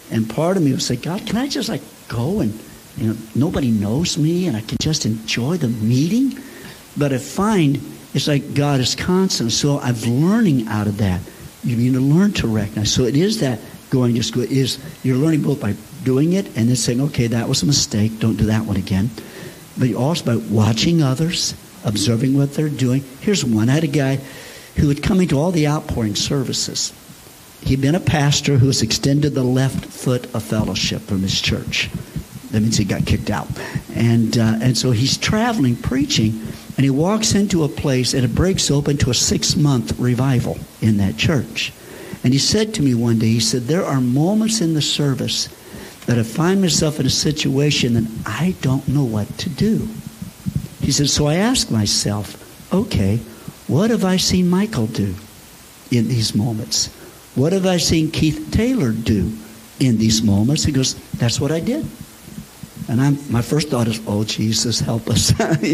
S2: And part of me would say, God, can I just like go and, nobody knows me and I can just enjoy the meeting? But I find it's like God is constant. So I'm learning out of that. You need to learn to recognize. So it is that going just good is you're learning both by doing it and then saying, okay, that was a mistake. Don't do that one again. But also by watching others, observing what they're doing. Here's one. I had a guy who had come into all the outpouring services. He'd been a pastor who has extended the left foot of fellowship from his church. That means he got kicked out. And so he's traveling, preaching, and he walks into a place, and it breaks open to a 6-month revival in that church. And he said to me one day, he said, there are moments in the service that I find myself in a situation that I don't know what to do. He said, so I ask myself, okay, what have I seen Michael do in these moments? What have I seen Keith Taylor do in these moments? He goes, that's what I did. And my first thought is, oh, Jesus, help us.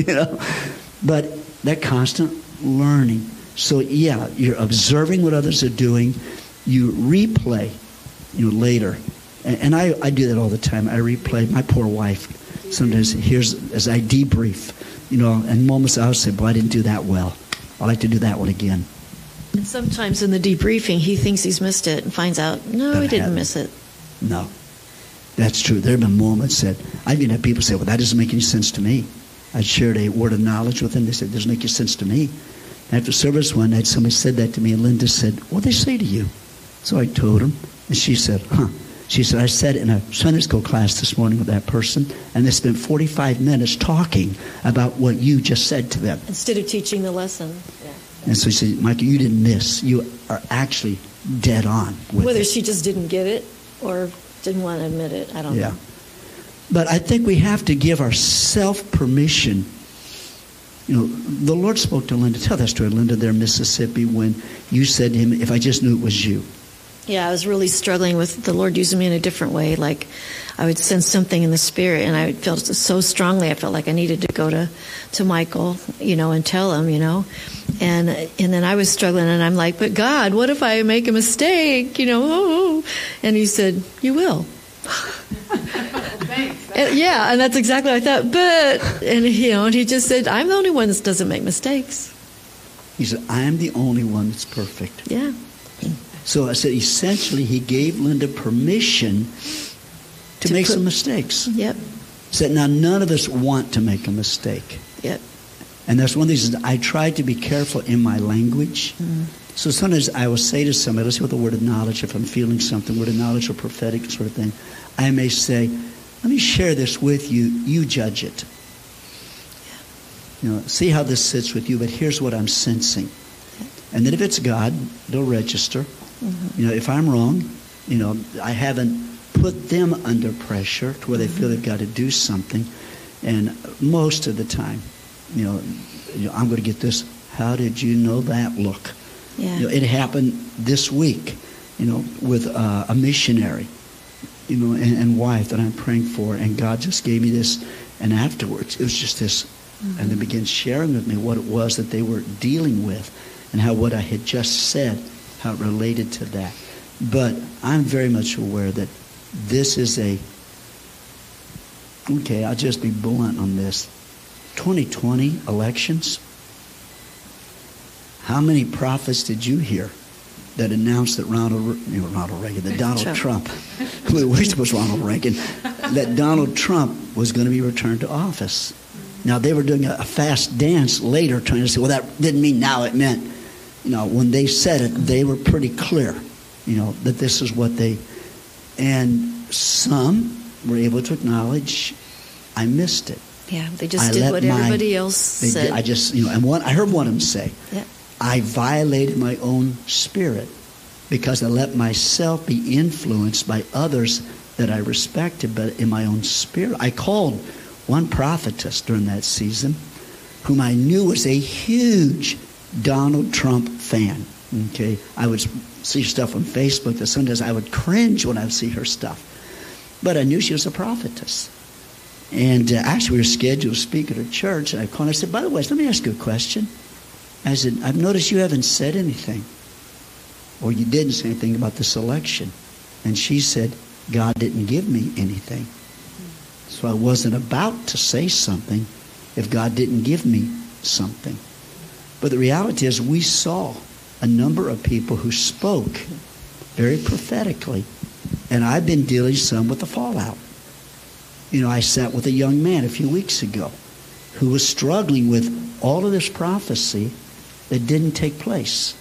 S2: But that constant learning. So, yeah, you're observing what others are doing. You replay, later. And I do that all the time. I replay. My poor wife sometimes hears as I debrief, and moments I'll say, boy, I didn't do that well. I'd like to do that one again.
S4: And sometimes in the debriefing, he thinks he's missed it and finds out, no, he didn't miss it.
S2: No. That's true. There have been moments that I've even had people say, well, that doesn't make any sense to me. I shared a word of knowledge with them. They said, it doesn't make any sense to me. And after service one night, somebody said that to me, and Linda said, what did they say to you? So I told them, and she said, She said, I sat in a Sunday school class this morning with that person, and they spent 45 minutes talking about what you just said to them.
S4: Instead of teaching the lesson. Yeah.
S2: And so she said, Michael, you didn't miss. You are actually dead on with
S4: Whether
S2: it.
S4: she just didn't get it or didn't want to admit it, I don't know.
S2: But I think we have to give ourselves permission. The Lord spoke to Linda. Tell that story, Linda, there in Mississippi, when you said to him, if I just knew it was you.
S4: Yeah, I was really struggling with the Lord using me in a different way. Like, I would sense something in the spirit, and I felt so strongly. I felt like I needed to go to Michael, and tell him, And then I was struggling, and I'm like, but God, what if I make a mistake? And he said, you will. And that's exactly what I thought. And he just said, I'm the only one that doesn't make mistakes.
S2: He said, I am the only one that's perfect.
S4: Yeah.
S2: So I said, essentially, he gave Linda permission to make some mistakes.
S4: Yep.
S2: He said, now, none of us want to make a mistake.
S4: Yep.
S2: And that's one of the reasons I tried to be careful in my language. Mm. So sometimes I will say to somebody, let's see what the word of knowledge, if I'm feeling something, word of knowledge or prophetic sort of thing, I may say, let me share this with you. You judge it. Yeah. See how this sits with you, but here's what I'm sensing. Yeah. And then if it's God, they'll register. Mm-hmm. If I'm wrong, I haven't put them under pressure to where they feel they've got to do something. And most of the time, I'm going to get this, how did you know that look?
S4: Yeah.
S2: It happened this week, with a missionary, and wife that I'm praying for, and God just gave me this, and afterwards it was just this, and they began sharing with me what it was that they were dealing with, and how what I had just said, how it related to that. But I'm very much aware that this is I'll just be blunt on this. 2020 elections, how many prophets did you hear that announced that Donald Trump, we wish it was Ronald Reagan, that Donald Trump was going to be returned to office? Now, they were doing a fast dance later trying to say, well, that didn't mean now, it meant, when they said it, they were pretty clear, that this is what and some were able to acknowledge, I missed it.
S4: Yeah, they just did what everybody else said.
S2: I heard one of them say,
S4: yeah.
S2: I violated my own spirit because I let myself be influenced by others that I respected, but in my own spirit. I called one prophetess during that season whom I knew was a huge Donald Trump fan. Okay, I would see stuff on Facebook that sometimes I would cringe when I would see her stuff. But I knew she was a prophetess. And actually, we were scheduled to speak at her church, and I called and I said, by the way, let me ask you a question. I said, I've noticed you haven't said anything, or you didn't say anything about this election. And she said, God didn't give me anything. So I wasn't about to say something if God didn't give me something. But the reality is we saw a number of people who spoke very prophetically. And I've been dealing some with the fallout. I sat with a young man a few weeks ago who was struggling with all of this prophecy that didn't take place.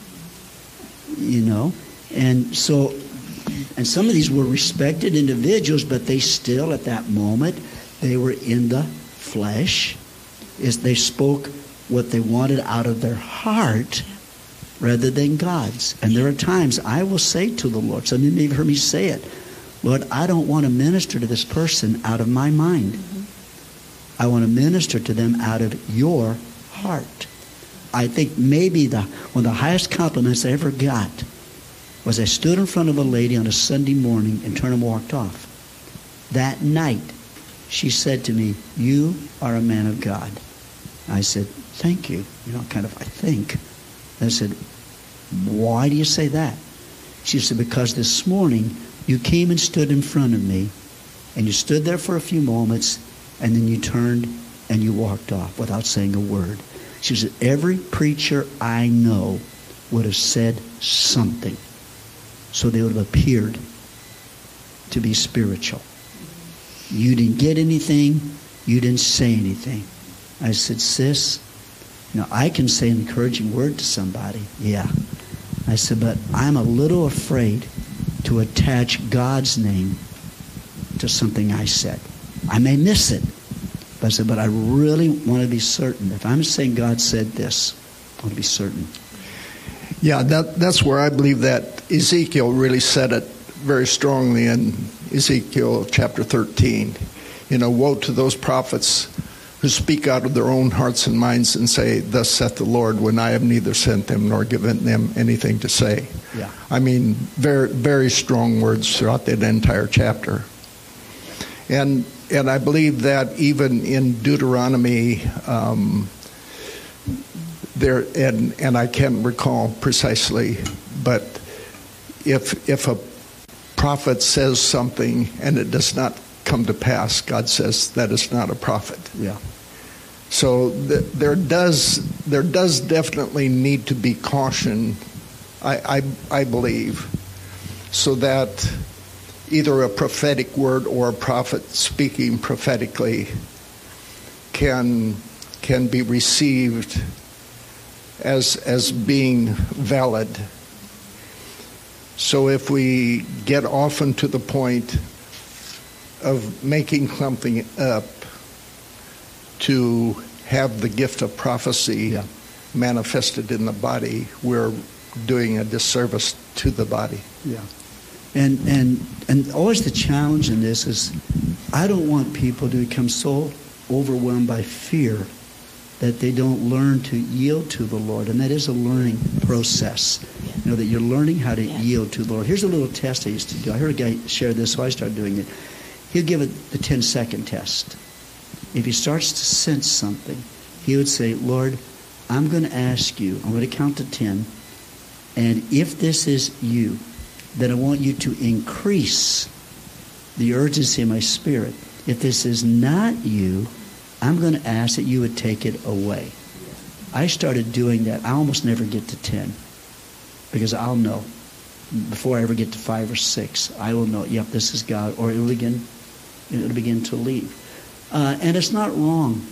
S2: And some of these were respected individuals, but they still, at that moment, they were in the flesh. They spoke what they wanted out of their heart rather than God's. And there are times I will say to the Lord, some of you may have heard me say it, Lord, I don't want to minister to this person out of my mind. I want to minister to them out of your heart. I think maybe one of the highest compliments I ever got was I stood in front of a lady on a Sunday morning and turned and walked off. That night, she said to me, "You are a man of God." I said, "Thank you." I think. I said, "Why do you say that?" She said, "Because this morning you came and stood in front of me, and you stood there for a few moments, and then you turned and you walked off without saying a word." She said, "Every preacher I know would have said something, so they would have appeared to be spiritual. You didn't get anything. You didn't say anything." I said, "Sis, I can say an encouraging word to somebody." "Yeah." I said, "But I'm a little afraid to attach God's name to something I said. I may miss it." But I said, "But I really want to be certain. If I'm saying God said this, I want to be certain."
S8: Yeah, that's where I believe that Ezekiel really said it very strongly in Ezekiel chapter 13. Woe to those prophets who speak out of their own hearts and minds and say, "Thus saith the Lord," when I have neither sent them nor given them anything to say.
S2: Yeah.
S8: I mean, very, very strong words throughout that entire chapter. And I believe that even in Deuteronomy, there, and I can't recall precisely, but if a prophet says something and it does not come to pass, God says that is not a prophet.
S2: Yeah.
S8: So there does definitely need to be caution, I believe, so that either a prophetic word or a prophet speaking prophetically can be received as being valid. So if we get often to the point of making something up to have the gift of prophecy manifested in the body, we're doing a disservice to the body.
S2: Yeah. And always the challenge in this is I don't want people to become so overwhelmed by fear that they don't learn to yield to the Lord. And that is a learning process. That you're learning how to yield to the Lord. Here's a little test I used to do. I heard a guy share this, so I started doing it. He'll give it the 10-second test. If he starts to sense something, he would say, "Lord, I'm going to ask you, I'm going to count to 10, and if this is you, then I want you to increase the urgency in my spirit. If this is not you, I'm going to ask that you would take it away." I started doing that. I almost never get to 10 because I'll know. Before I ever get to 5 or 6, I will know, yep, this is God, or it'll begin to leave. And it's not wrong,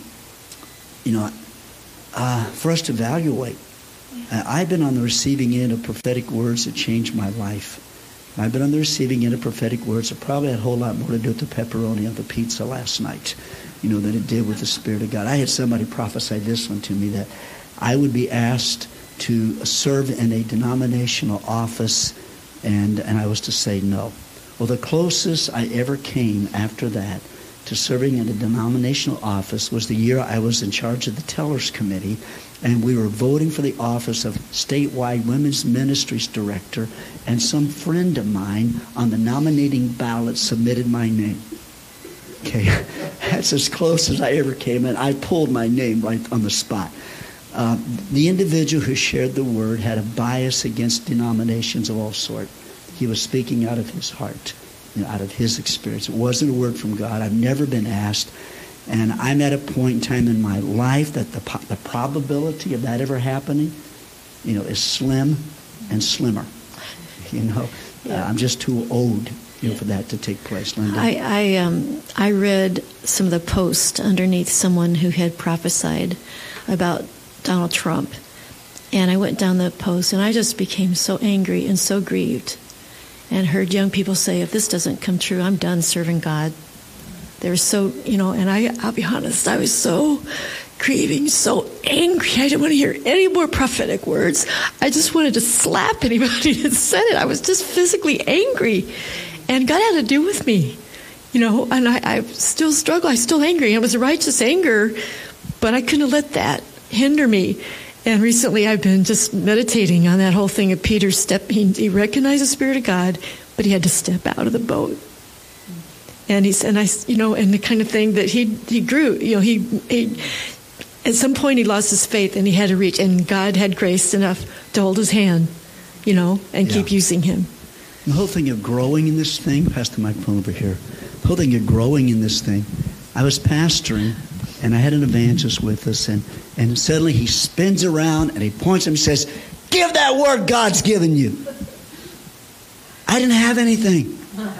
S2: for us to evaluate. I've been on the receiving end of prophetic words that changed my life. I've been on the receiving end of prophetic words that probably had a whole lot more to do with the pepperoni on the pizza last night, than it did with the Spirit of God. I had somebody prophesy this one to me, that I would be asked to serve in a denominational office, and I was to say no. Well, the closest I ever came after that to serving in a denominational office was the year I was in charge of the Tellers Committee, and we were voting for the office of statewide women's ministries director, and some friend of mine on the nominating ballot submitted my name. Okay, that's as close as I ever came, and I pulled my name right on the spot. The individual who shared the word had a bias against denominations of all sorts. He was speaking out of his heart. out of his experience. It wasn't a word from God. I've never been asked. And I'm at a point in time in my life that the probability of that ever happening, is slim and slimmer. I'm just too old, for that to take place. Linda?
S4: I read some of the posts underneath someone who had prophesied about Donald Trump. And I went down the post, and I just became so angry and so grieved, and heard young people say, if this doesn't come true, I'm done serving God. They were so, and I'll be honest, I was so grieving, so angry. I didn't want to hear any more prophetic words. I just wanted to slap anybody that said it. I was just physically angry. And God had to deal with me, and I still struggle. I'm still angry. It was a righteous anger, but I couldn't let that hinder me. And recently I've been just meditating on that whole thing of Peter he recognized the Spirit of God, but he had to step out of the boat. And and the kind of thing that he grew, he at some point he lost his faith and he had to reach, and God had grace enough to hold his hand, and keep using him.
S2: The whole thing of growing in this thing, pass the microphone over here. The whole thing of growing in this thing, I was pastoring, and I had an evangelist with us, and suddenly he spins around and he points at me and says, give that word God's given you. I didn't have anything.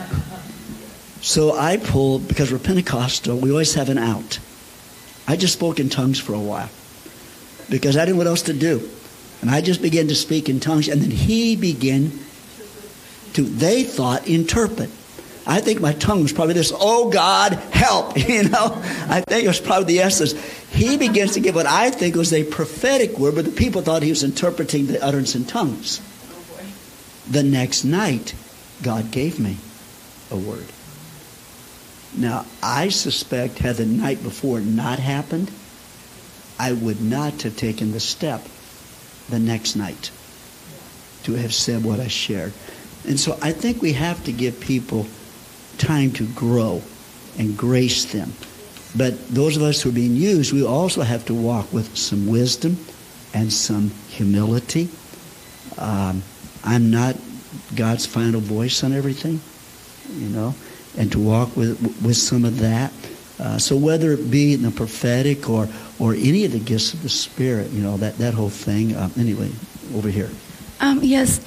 S2: So I pulled, because we're Pentecostal, we always have an out. I just spoke in tongues for a while because I didn't know what else to do. And I just began to speak in tongues, and then he began to, they thought, interpret. I think my tongue was probably this, oh God, help, I think it was probably the essence. He begins to give what I think was a prophetic word, but the people thought he was interpreting the utterance in tongues. The next night, God gave me a word. Now, I suspect had the night before not happened, I would not have taken the step the next night to have said what I shared. And so I think we have to give people time to grow and grace them. But those of us who are being used, we also have to walk with some wisdom and some humility. I'm not God's final voice on everything, and to walk with some of that. So whether it be in the prophetic or any of the gifts of the Spirit, that whole thing. Anyway, over here.
S6: Yes,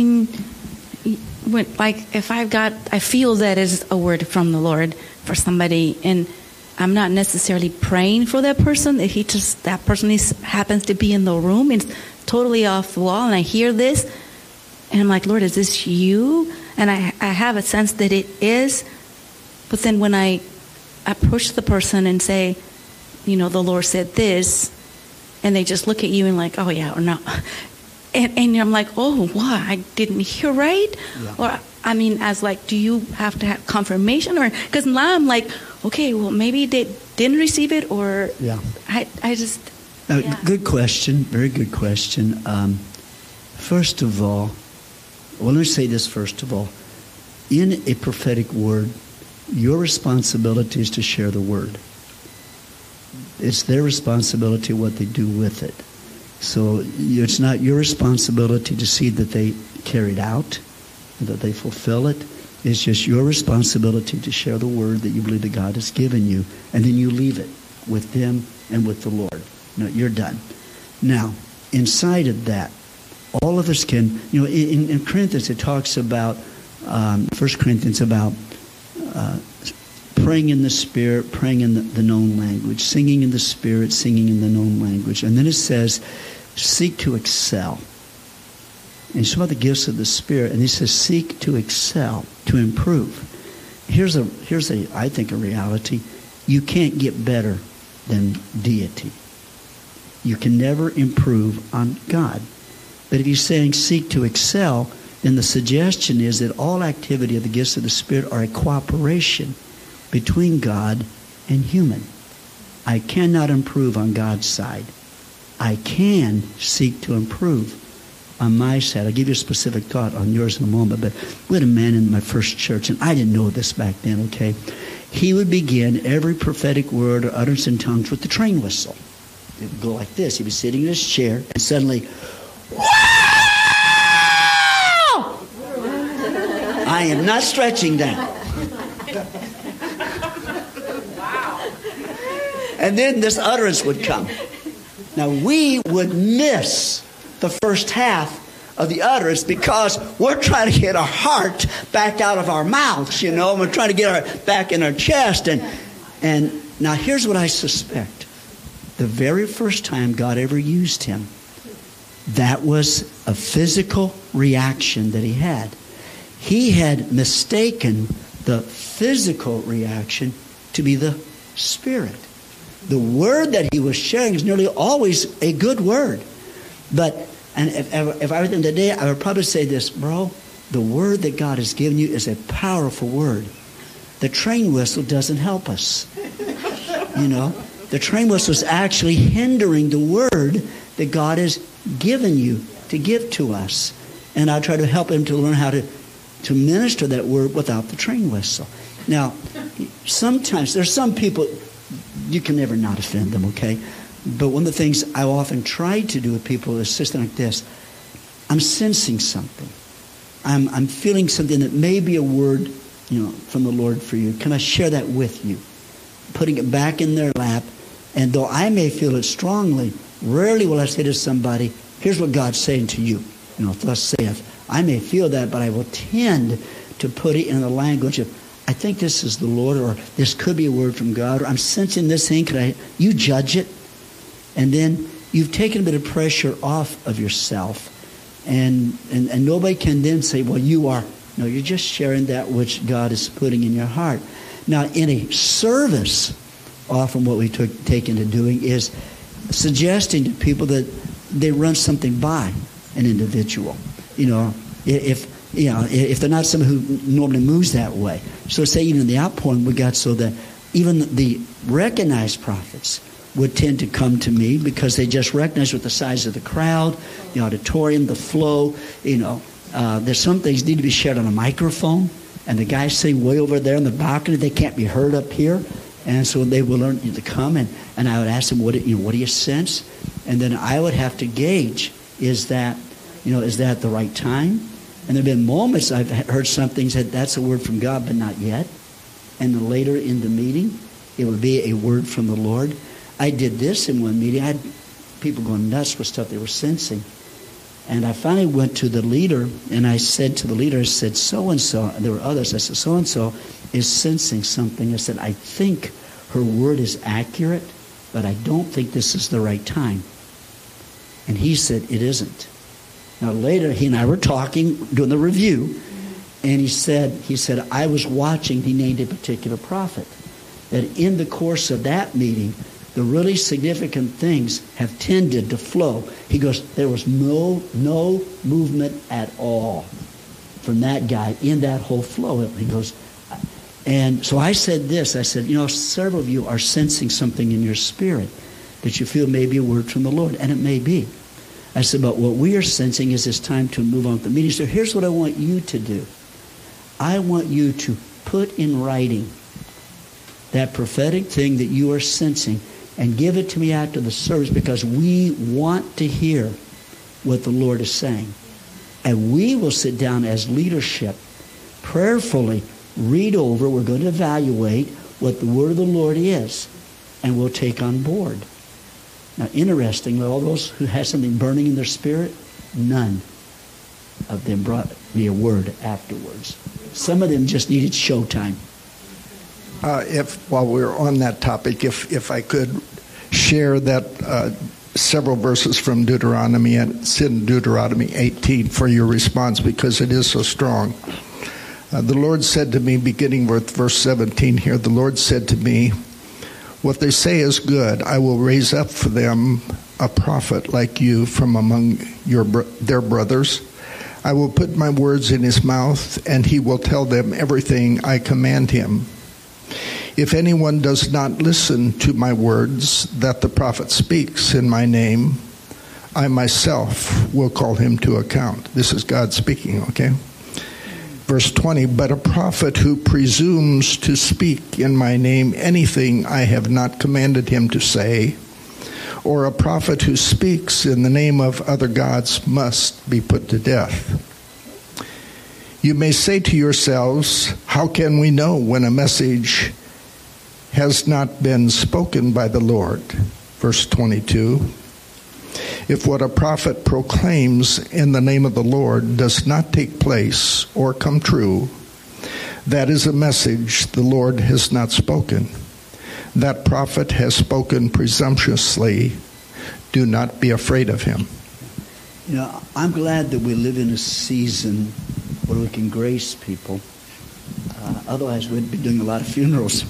S6: when like if I feel that is a word from the Lord for somebody, and I'm not necessarily praying for that person. If that person happens to be in the room and totally off the wall, and I hear this, and I'm like, Lord, is this you? And I have a sense that it is, but then when I approach the person and say, the Lord said this, and they just look at you and like, oh yeah, or no. And I'm like, oh, what? I didn't hear right? Yeah. Or, as like, do you have to have confirmation? Or, because now I'm like, okay, well, maybe they didn't receive it, or I just...
S2: Good question. Very good question. First of all, let me say this first of all. In a prophetic word, your responsibility is to share the word. It's their responsibility what they do with it. So it's not your responsibility to see that they carry it out, that they fulfill it. It's just your responsibility to share the word that you believe that God has given you, and then you leave it with them and with the Lord. You're done. Now, inside of that, all of us can, in Corinthians it talks about, 1 Corinthians about praying in the Spirit, praying in the known language, singing in the Spirit, singing in the known language. And then it says, seek to excel. And some of the gifts of the Spirit, and he says, seek to excel, to improve. Here's I think, a reality. You can't get better than deity. You can never improve on God. But if you're saying seek to excel, then the suggestion is that all activity of the gifts of the Spirit are a cooperation between God and human. I cannot improve on God's side. I can seek to improve on my side. I'll give you a specific thought on yours in a moment, but we had a man in my first church, and I didn't know this back then, okay? He would begin every prophetic word or utterance in tongues with the train whistle. It would go like this. He'd be sitting in his chair, and suddenly, wow! I am not stretching that. And then this utterance would come. Now, we would miss the first half of the utterance because we're trying to get our heart back out of our mouths, you know. We're trying to get our back in our chest. And now here's what I suspect. The very first time God ever used him, that was a physical reaction that he had. He had mistaken the physical reaction to be the spirit. The word that he was sharing is nearly always a good word. But, and if I were them today, I would probably say this, bro, the word that God has given you is a powerful word. The train whistle doesn't help us. You know, the train whistle is actually hindering the word that God has given you to give to us. And I try to help him to learn how to minister that word without the train whistle. Now, sometimes there's some people, you can never not offend them, okay? But one of the things I often try to do with people is something like this. I'm sensing something. I'm feeling something that may be a word, you know, from the Lord for you. Can I share that with you? Putting it back in their lap. And though I may feel it strongly, rarely will I say to somebody, here's what God's saying to you. You know, thus saith. I may feel that, but I will tend to put it in the language of, I think this is the Lord, or this could be a word from God, or I'm sensing this thing. You judge it. And then you've taken a bit of pressure off of yourself. And nobody can then say, well, you are. No, you're just sharing that which God is putting in your heart. Now, in a service, often what we take into doing is suggesting to people that they run something by an individual. You know, if they're not someone who normally moves that way. So say even in the outpouring, we got so that even the recognized prophets would tend to come to me because they just recognize with the size of the crowd, the auditorium, the flow. You know, there's some things need to be shared on a microphone, and the guys sitting way over there in the balcony, they can't be heard up here. And so they will learn to come, and I would ask them, what do you sense? And then I would have to gauge, is that the right time? And there have been moments I've heard something said, that's a word from God, but not yet. And then later in the meeting, it would be a word from the Lord. I did this in one meeting. I had people going nuts with stuff they were sensing. And I finally went to the leader, and I said to the leader, I said, so-and-so, and there were others, I said, so-and-so is sensing something. I said, I think her word is accurate, but I don't think this is the right time. And he said, it isn't. Now later, he and I were talking, doing the review, and he said, I was watching, he named a particular prophet, that in the course of that meeting, the really significant things have tended to flow. He goes, there was no movement at all from that guy in that whole flow. He goes, and so I said this, I said, several of you are sensing something in your spirit that you feel may be a word from the Lord, and it may be. I said, but what we are sensing is it's time to move on with the meeting. So here's what I want you to do. I want you to put in writing that prophetic thing that you are sensing and give it to me after the service, because we want to hear what the Lord is saying. And we will sit down as leadership, prayerfully read over, we're going to evaluate what the word of the Lord is, and we'll take on board. Now, interestingly, all those who had something burning in their spirit, none of them brought me a word afterwards. Some of them just needed showtime.
S8: While we're on that topic, if I could share that several verses from Deuteronomy, and it's in Deuteronomy 18 for your response, because it is so strong. The Lord said to me, beginning with verse 17 here, the Lord said to me, what they say is good. I will raise up for them a prophet like you from among their brothers. I will put my words in his mouth, and he will tell them everything I command him. If anyone does not listen to my words that the prophet speaks in my name, I myself will call him to account. This is God speaking, okay? Verse 20, but a prophet who presumes to speak in my name anything I have not commanded him to say, or a prophet who speaks in the name of other gods must be put to death. You may say to yourselves, how can we know when a message has not been spoken by the Lord. Verse 22. If what a prophet proclaims in the name of the Lord does not take place or come true, that is a message the Lord has not spoken. That prophet has spoken presumptuously. Do not be afraid of him.
S2: You know, I'm glad that we live in a season where we can grace people. Otherwise, we'd be doing a lot of funerals.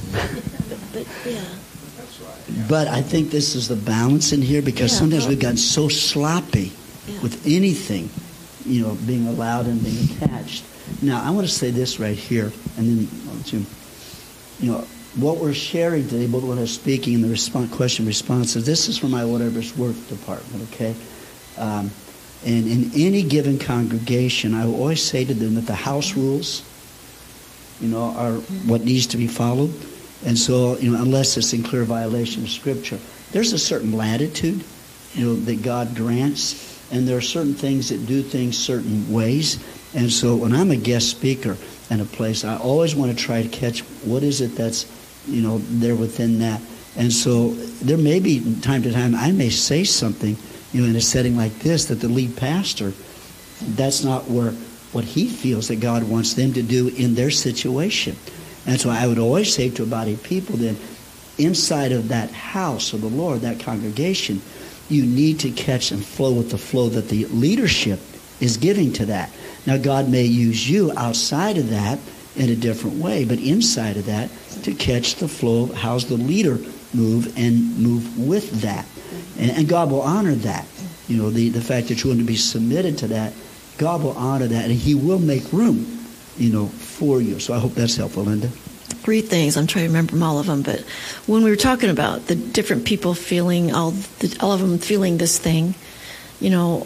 S2: But I think this is the balance in here, because sometimes we've gotten so sloppy with anything, you know, being allowed and being attached. Now, I want to say this right here, and then, you know, what we're sharing today, both what I'm speaking and the question responses, this is from my whatever's work department, okay? And in any given congregation, I will always say to them that the house rules, you know, are what needs to be followed. And so, you know, unless it's in clear violation of Scripture, there's a certain latitude, you know, that God grants, and there are certain things that do things certain ways. And so when I'm a guest speaker in a place, I always want to try to catch what is it that's, you know, there within that. And so there may be, from time to time, I may say something, you know, in a setting like this, that the lead pastor, that's not what he feels that God wants them to do in their situation. And so I would always say to a body of people then, inside of that house of the Lord, that congregation, you need to catch and flow with the flow that the leadership is giving to that. Now, God may use you outside of that in a different way, but inside of that, to catch the flow of how's the leader move and move with that. And God will honor that. You know, the fact that you want to be submitted to that, God will honor that, and He will make room, you know, for you. So I hope that's helpful, Linda.
S4: 3 things. I'm trying to remember them, all of them. But when we were talking about the different people feeling, all of them feeling this thing, you know,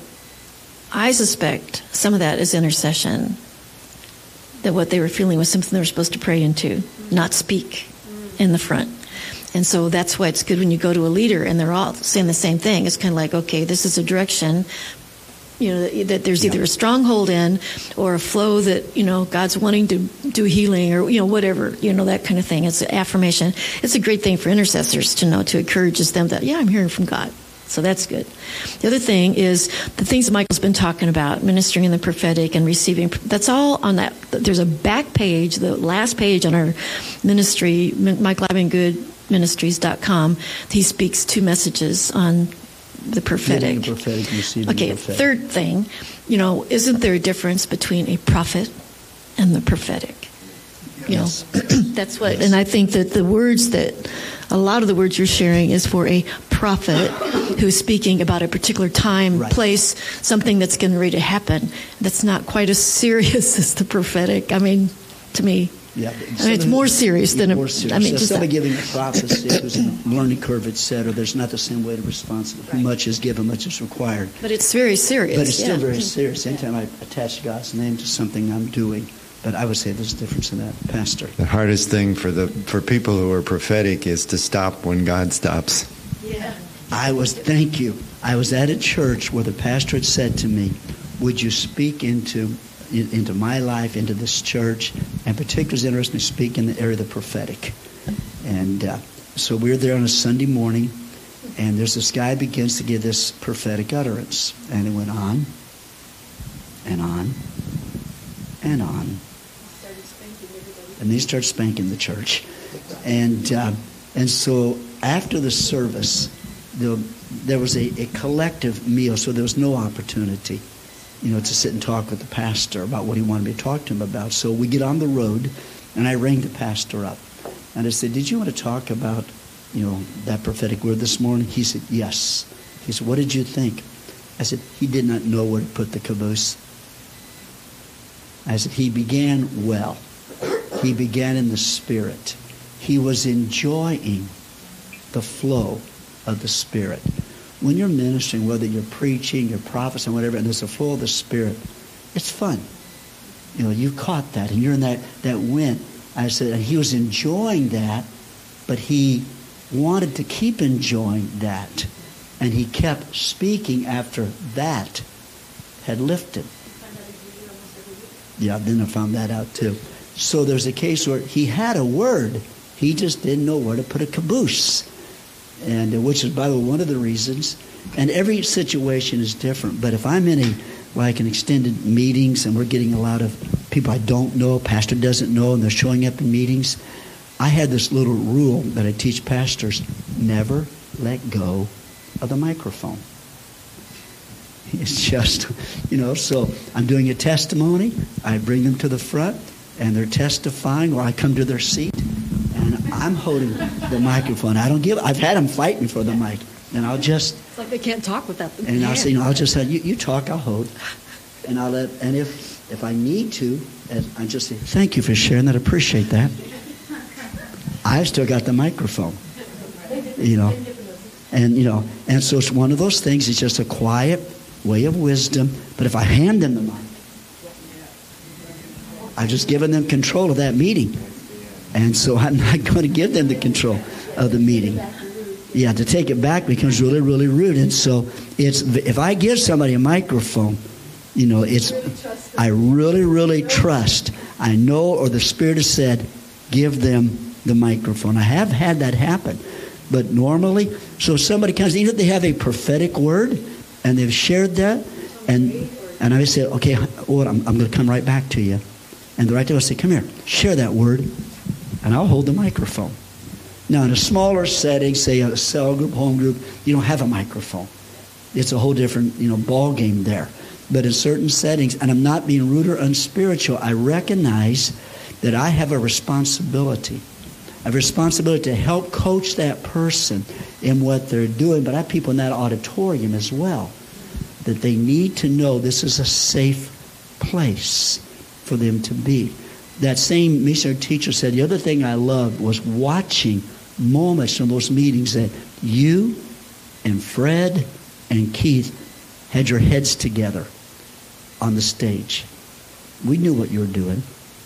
S4: I suspect some of that is intercession. That what they were feeling was something they were supposed to pray into, not speak in the front. And so that's why it's good when you go to a leader and they're all saying the same thing. It's kind of like, okay, this is a direction, you know, that there's either a stronghold in or a flow that, you know, God's wanting to do healing or, you know, whatever, you know, that kind of thing. It's an affirmation. It's a great thing for intercessors to know, to encourage them that, yeah, I'm hearing from God. So that's good. The other thing is the things Michael's been talking about, ministering in the prophetic and receiving. That's all on that. There's a back page, the last page on our ministry, MikeLivengoodMinistries.com. He speaks 2 messages on the prophetic. Okay, third thing, you know, isn't there a difference between a prophet and the prophetic? You know, that's what, and I think that a lot of the words you're sharing is for a prophet who's speaking about a particular time, place, something that's getting ready to happen. That's not quite as serious as the prophetic. I mean, to me. Yeah, I mean, it's more serious than
S2: more serious. I mean, so somebody giving a prophecy who's in a learning curve, etc. There's not the same way to respond. Right. Much is given, much is required.
S4: But it's very serious.
S2: But it's still very serious. Anytime I attach God's name to something I'm doing, but I would say there's a difference in that, Pastor.
S5: The hardest thing for people who are prophetic is to stop when God stops.
S4: Yeah.
S2: Thank you. I was at a church where the pastor had said to me, "Would you speak into my life, into this church?" And particularly is interested in speaking in the area of the prophetic. And so we were there on a Sunday morning, and there's this guy begins to give this prophetic utterance, and it went on and on and on. And he started spanking the church. And so after the service, there was a collective meal, so there was no opportunity, you know, to sit and talk with the pastor about what he wanted me to talk to him about. So we get on the road, and I rang the pastor up. And I said, "Did you want to talk about, you know, that prophetic word this morning?" He said, "Yes." He said, "What did you think?" I said, "He did not know where to put the caboose." I said, "He began well. He began in the Spirit. He was enjoying the flow of the Spirit." When you're ministering, whether you're preaching, you're prophesying, whatever, and there's a flow of the Spirit, it's fun. You know, you caught that, and you're in that wind. I said, and he was enjoying that, but he wanted to keep enjoying that. And he kept speaking after that had lifted. Yeah, then I found that out too. So there's a case where he had a word, He just didn't know where to put a caboose. And which is, by the way, one of the reasons. And every situation is different. But if I'm in an extended meetings and we're getting a lot of people I don't know, pastor doesn't know, and they're showing up in meetings, I had this little rule that I teach pastors: never let go of the microphone. It's just, so I'm doing a testimony, I bring them to the front, and they're testifying, or I come to their seat, and I'm holding the microphone. I've had them fighting for the mic, and I'll just...
S9: It's like they can't talk without the
S2: And I'll say, I'll just say, you talk, I'll hold. And and if I need to, I just say, thank you for sharing that, I appreciate that. I've still got the microphone, And so it's one of those things, it's just a quiet way of wisdom. But if I hand them the mic, I've just given them control of that meeting. And so I'm not going to give them the control of the meeting. Yeah, to take it back becomes really, really rude. And so if I give somebody a microphone, I really, really trust. I know, or the Spirit has said, give them the microphone. I have had that happen. But normally, so if somebody comes, even if they have a prophetic word, and they've shared that, and I say, okay, Lord, I'm going to come right back to you. And the right there will say, come here, share that word, and I'll hold the microphone. Now, in a smaller setting, say a cell group, home group, you don't have a microphone. It's a whole different, ball game there. But in certain settings, and I'm not being rude or unspiritual, I recognize that I have a responsibility. I have a responsibility to help coach that person in what they're doing. But I have people in that auditorium as well, that they need to know this is a safe place for them to be. That same missionary teacher said, the other thing I loved was watching moments from those meetings that you and Fred and Keith had your heads together on the stage. We knew what you were doing.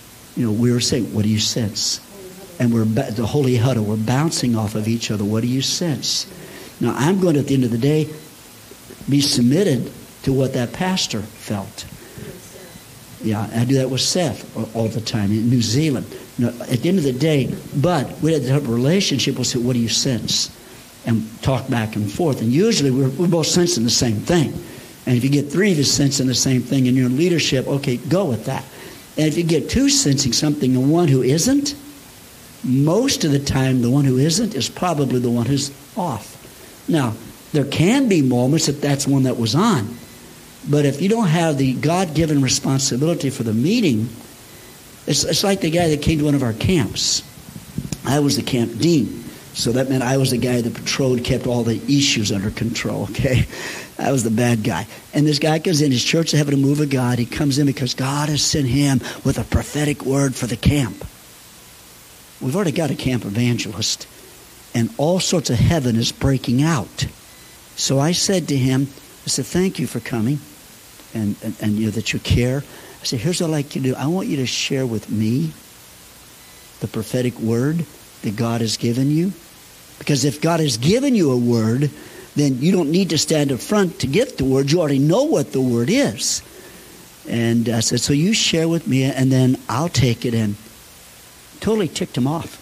S2: We were saying, what do you sense? And the holy huddle, we're bouncing off of each other. What do you sense? Now, I'm going to, at the end of the day, be submitted to what that pastor felt. Yeah, I do that with Seth all the time in New Zealand. At the end of the day, but we had to have a relationship. We'll say, what do you sense? And talk back and forth. And usually we're both sensing the same thing. And if you get three of us sensing the same thing and you're in leadership, okay, go with that. And if you get two sensing something and one who isn't, most of the time the one who isn't is probably the one who's off. Now, there can be moments if that's one that was on. But if you don't have the God-given responsibility for the meeting, it's like the guy that came to one of our camps. I was the camp dean. So that meant I was the guy that patrolled, kept all the issues under control, okay? I was the bad guy. And this guy comes in, his church is having a move of God. He comes in because God has sent him with a prophetic word for the camp. We've already got a camp evangelist. And all sorts of heaven is breaking out. So I said to him, I said, thank you for coming and that you care. I said, here's what I'd like you to do. I want you to share with me the prophetic word that God has given you. Because if God has given you a word, then you don't need to stand up front to get the word. You already know what the word is. And I said, so you share with me, and then I'll take it. And totally ticked him off.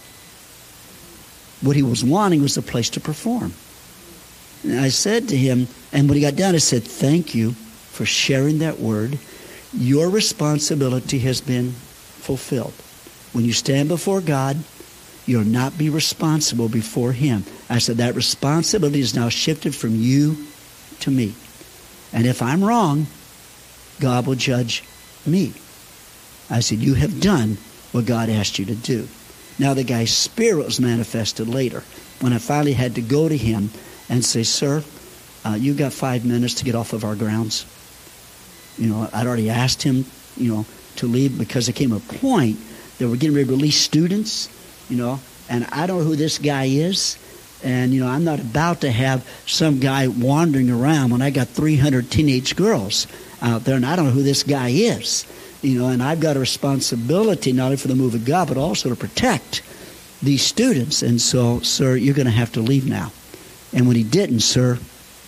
S2: What he was wanting was a place to perform. And I said to him, and when he got done, I said, thank you for sharing that word. Your responsibility has been fulfilled. When you stand before God, you'll not be responsible before Him. I said, that responsibility is now shifted from you to me. And if I'm wrong, God will judge me. I said, you have done what God asked you to do. Now the guy's spirit was manifested later. When I finally had to go to him and say, sir, you got 5 minutes to get off of our grounds. I'd already asked him, to leave because there came a point that we're getting ready to release students, and I don't know who this guy is. And, I'm not about to have some guy wandering around when I got 300 teenage girls out there, and I don't know who this guy is. And I've got a responsibility not only for the move of God, but also to protect these students. And so, sir, you're going to have to leave now. And when he didn't, sir,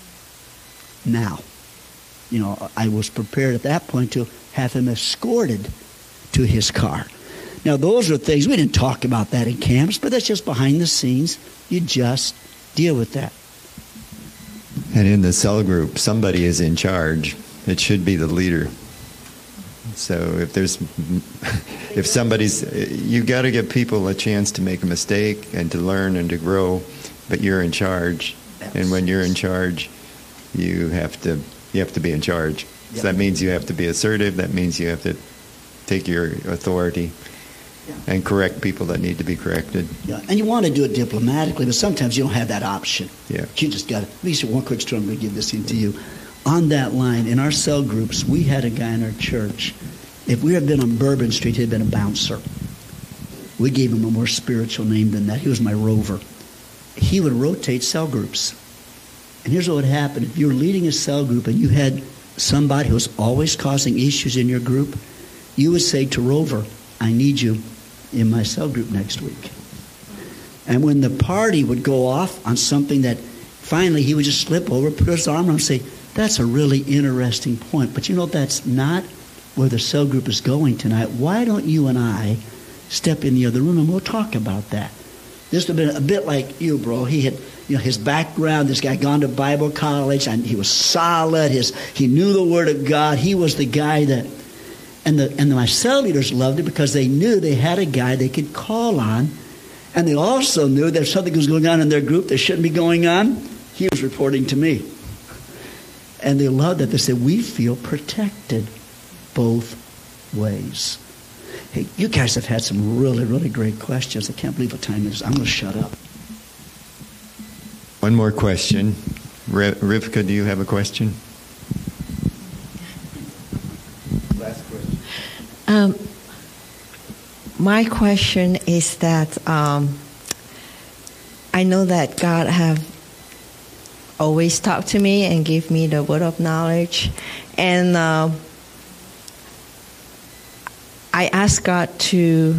S2: now. I was prepared at that point to have him escorted to his car. Now, those are things, we didn't talk about that in camps, but that's just behind the scenes. You just deal with that.
S5: And in the cell group, somebody is in charge. It should be the leader. So if somebody's, you got to give people a chance to make a mistake and to learn and to grow, but you're in charge. And when you're in charge, you have to be in charge. So that means you have to be assertive. That means you have to take your authority and correct people that need to be corrected.
S2: Yeah, and you want to do it diplomatically, but sometimes you don't have that option.
S5: Yeah.
S2: You just got to, at least one quick story, I'm going to give this into you. On that line, in our cell groups, we had a guy in our church. If we had been on Bourbon Street, he'd been a bouncer. We gave him a more spiritual name than that. He was my rover. He would rotate cell groups. And here's what would happen. If you were leading a cell group and you had somebody who was always causing issues in your group, you would say to Rover, I need you in my cell group next week. And when the party would go off on something that finally he would just slip over, put his arm around and say, that's a really interesting point. But you know, that's not where the cell group is going tonight. Why don't you and I step in the other room and we'll talk about that? This would have been a bit like you, bro. He had, his background, this guy gone to Bible college, and he was solid. He knew the Word of God. He was the guy that, and my cell leaders loved it because they knew they had a guy they could call on, and they also knew that if something was going on in their group that shouldn't be going on, he was reporting to me. And they loved that. They said, we feel protected both ways. Hey, you guys have had some really, really great questions. I can't believe what time it is. I'm going to shut up.
S5: One more question. Rivka, do you have a question?
S2: Last question.
S9: My question is that I know that God have always talked to me and give me the word of knowledge. And I ask God to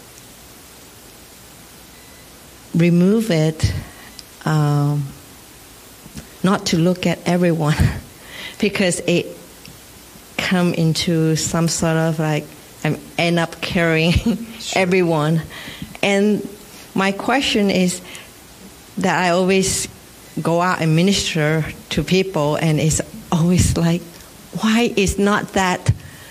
S9: remove it, not to look at everyone, because it come into some sort of like, I end up carrying everyone. And my question is that I always go out and minister to people, and it's always like, why is not that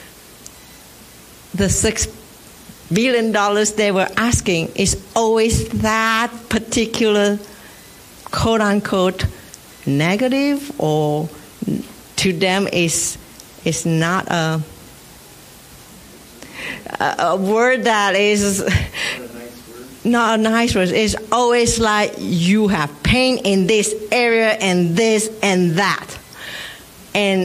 S9: the $6 billion they were asking is always that particular quote-unquote negative, or to them is not a word that is not a nice word. It's always like, you have pain in this area and this and that. And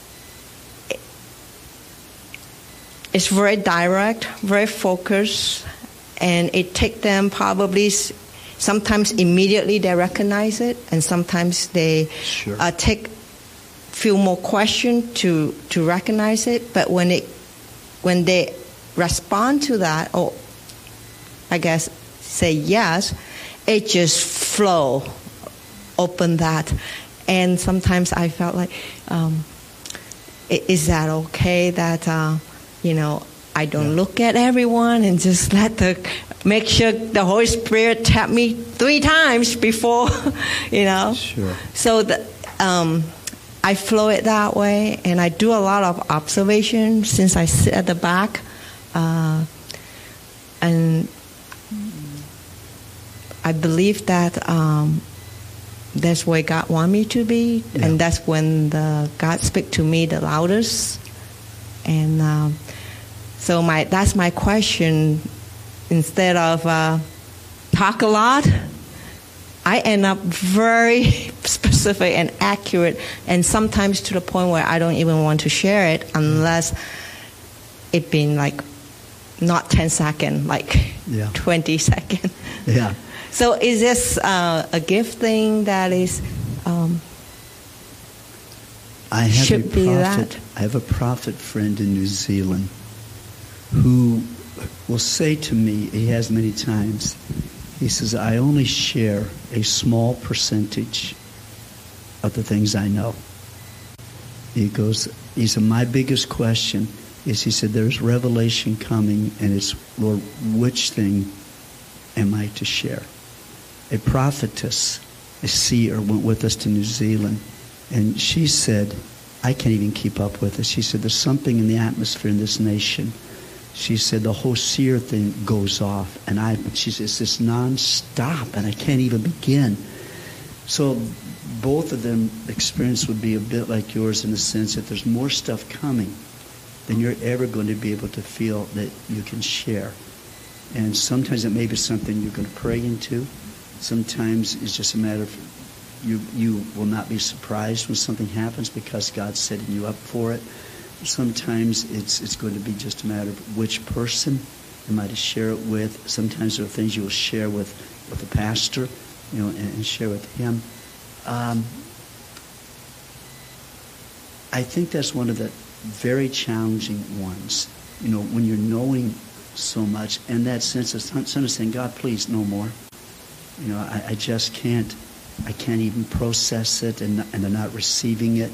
S9: it's very direct, very focused, and it takes them probably, sometimes immediately they recognize it, and sometimes they take few more questions to recognize it. But when they respond to that, or I guess say yes, it just flow, open that. And sometimes I felt like, is that okay that I don't look at everyone and just make sure the Holy Spirit tap me 3 times before,
S2: Sure.
S9: So I flow it that way, and I do a lot of observation since I sit at the back, and I believe that that's where God wants me to be, and that's when God speaks to me the loudest. And so that's my question. Instead of talk a lot, I end up very specific and accurate, and sometimes to the point where I don't even want to share it unless it been like not 10 seconds, like 20 seconds.
S2: Yeah.
S9: So is this a gift thing that is should be that?
S2: I have a prophet friend in New Zealand who will say to me, he has many times, he says, I only share a small percentage of the things I know. He said, my biggest question is he said, there's revelation coming, and it's, Lord, which thing am I to share? A prophetess, a seer, went with us to New Zealand, and she said, I can't even keep up with it. She said, there's something in the atmosphere in this nation. She said, the whole seer thing goes off, and she says, it's just nonstop, and I can't even begin. So both of them experience would be a bit like yours in the sense that there's more stuff coming than you're ever going to be able to feel that you can share. And sometimes it may be something you're going to pray into. Sometimes it's just a matter of you will not be surprised when something happens because God's setting you up for it. Sometimes it's going to be just a matter of which person am I to share it with. Sometimes there are things you will share with the pastor, and share with him. I think that's one of the very challenging ones, when you're knowing so much, and that sense of sometimes saying, God, please, no more. I just can't. I can't even process it, and they're not receiving it.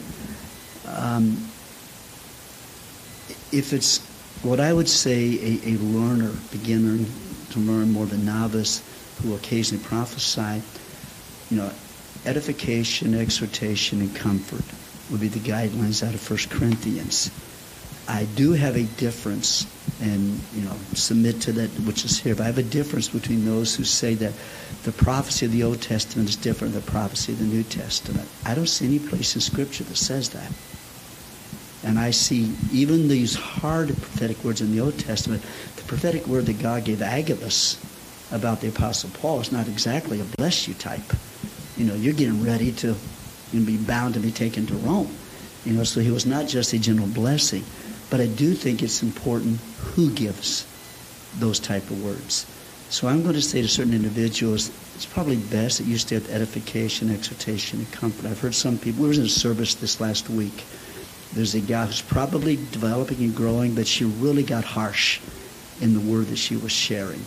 S2: If it's what I would say a learner, beginner to learn more than novice, who occasionally prophesy, edification, exhortation, and comfort would be the guidelines out of 1 Corinthians. I do have a difference, and submit to that which is here. But I have a difference between those who say that the prophecy of the Old Testament is different than the prophecy of the New Testament. I don't see any place in Scripture that says that. And I see even these hard prophetic words in the Old Testament, the prophetic word that God gave Agabus about the Apostle Paul is not exactly a bless you type. You're getting ready to be bound to be taken to Rome. So he was not just a general blessing. But I do think it's important who gives those type of words. So I'm going to say to certain individuals, it's probably best that you stay with edification, exhortation, and comfort. I've heard some people, we were in a service this last week. There's a guy who's probably developing and growing, but she really got harsh in the word that she was sharing.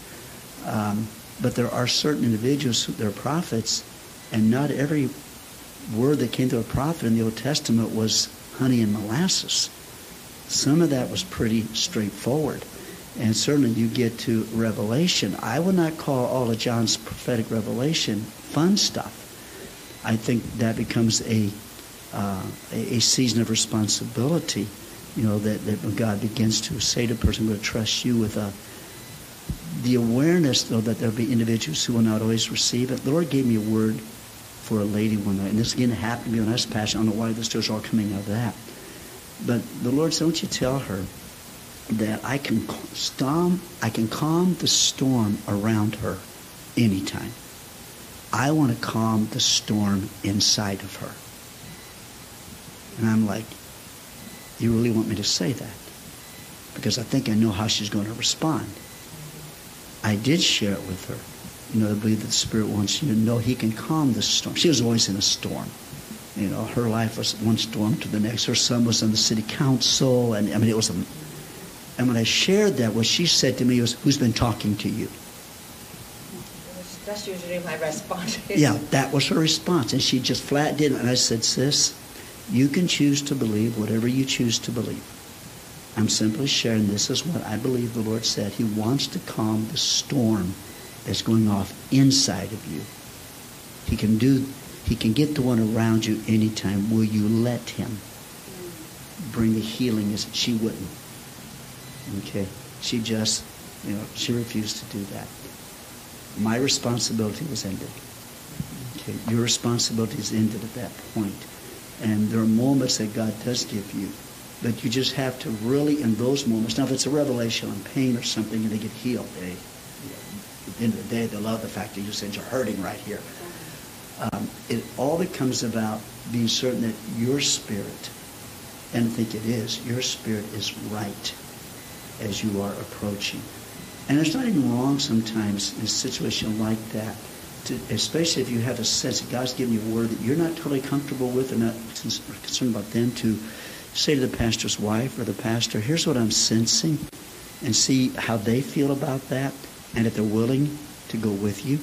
S2: But there are certain individuals, they're prophets, and not every word that came to a prophet in the Old Testament was honey and molasses. Some of that was pretty straightforward. And certainly you get to Revelation. I would not call all of John's prophetic revelation fun stuff. I think that becomes a season of responsibility, that when God begins to say to a person, I'm going to trust you with the awareness, though, that there'll be individuals who will not always receive it. The Lord gave me a word for a lady one night, and this again happened to me when I was passionate. I don't know why the stories are all coming out of that. But the Lord said, don't you tell her that I can calm the storm around her anytime. I want to calm the storm inside of her. And I'm like, you really want me to say that? Because I think I know how she's going to respond. I did share it with her. I believe that the Spirit wants you to know He can calm the storm. She was always in a storm. Her life was one storm to the next. Her son was on the city council, and it was and when I shared that, what she said to me was, who's been talking to you?
S9: That's usually my response.
S2: Yeah, that was her response, and she just flat did it. And I said, sis, you can choose to believe whatever you choose to believe. I'm simply sharing this is what I believe the Lord said. He wants to calm the storm that's going off inside of you. He can get the one around you anytime. Will you let Him bring the healing? As she wouldn't. Okay. She just, she refused to do that. My responsibility was ended. Okay. Your responsibility is ended at that point. And there are moments that God does give you. But you just have to really, in those moments, now if it's a revelation on pain or something and they get healed, at the end of the day, they love the fact that you said you're hurting right here. It all becomes about being certain that your spirit, and I think it is, your spirit is right as you are approaching. And it's not even wrong sometimes in a situation like that, especially if you have a sense that God's given you a word that you're not totally comfortable with and not concerned about them, to say to the pastor's wife or the pastor, here's what I'm sensing, and see how they feel about that, and if they're willing to go with you.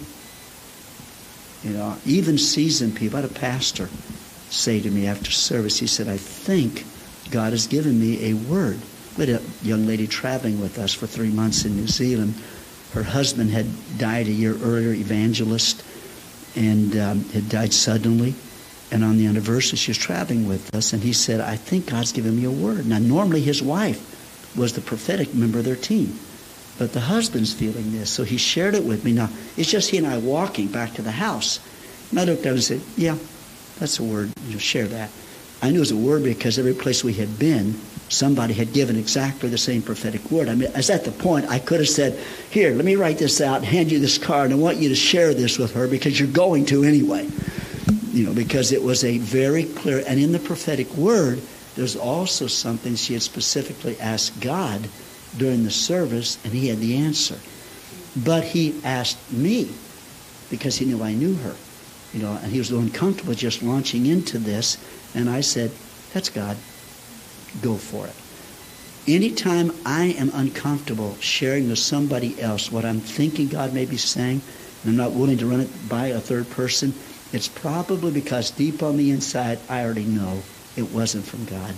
S2: Even seasoned people. I had a pastor say to me after service, he said, I think God has given me a word. We had a young lady traveling with us for 3 months in New Zealand. Her husband had died a year earlier, evangelist, and had died suddenly. And on the anniversary, she was traveling with us, and he said, I think God's given me a word. Now, normally his wife was the prophetic member of their team, but the husband's feeling this, so he shared it with me. Now, it's just he and I walking back to the house. And I looked up and said, yeah, that's a word. Share that. I knew it was a word because every place we had been, somebody had given exactly the same prophetic word. I mean, I was at the point I could have said, here, let me write this out and hand you this card, and I want you to share this with her because you're going to anyway. Because it was a very clear, and in the prophetic word, there's also something she had specifically asked God during the service, and he had the answer. But he asked me because he knew I knew her, and he was uncomfortable just launching into this, and I said, that's God. Go for it. Anytime I am uncomfortable sharing with somebody else what I'm thinking God may be saying, and I'm not willing to run it by a third person, it's probably because deep on the inside, I already know it wasn't from God.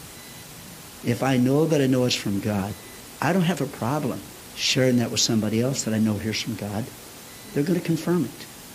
S2: If I know that I know it's from God, I don't have a problem sharing that with somebody else that I know hears from God. They're going to confirm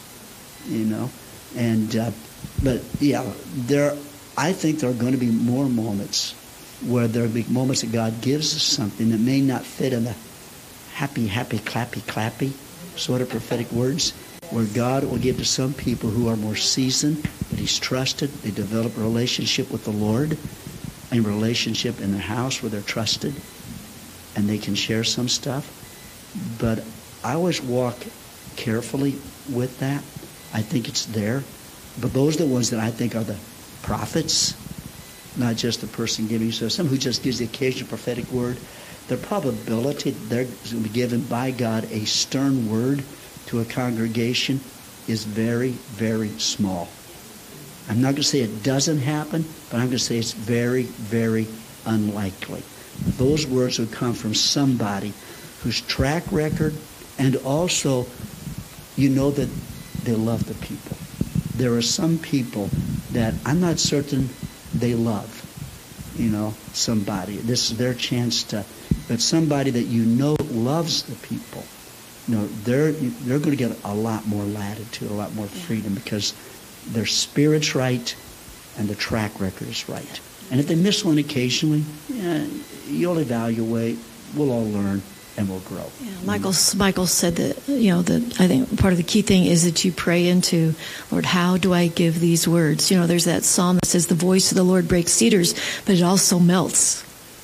S2: it, And, but yeah, I think there are going to be more moments where there will be moments that God gives us something that may not fit in the happy, clappy, clappy sort of prophetic words, where God will give to some people who are more seasoned, that he's trusted. They develop a relationship with the Lord, a relationship in their house where they're trusted, and they can share some stuff. But I always walk carefully with that. I think it's there. But those are the ones that I think are the prophets, not just the person giving. So someone who just gives the occasional prophetic word, the probability that they're going to be given by God a stern word to a congregation is very, very small. I'm not going to say it doesn't happen, but I'm going to say it's very, very unlikely. Those words would come from somebody whose track record, and also that they love the people. There are some people that I'm not certain they love, somebody. This is their chance to, but somebody that loves the people, they're going to get a lot more latitude, a lot more freedom, because their spirit's right and the track record is right. And if they miss one occasionally, you'll evaluate, we'll all learn, and we'll grow.
S4: Yeah, Michael said that, I think part of the key thing is that you pray into, Lord, how do I give these words? There's that psalm that says the voice of the Lord breaks cedars, but it also melts.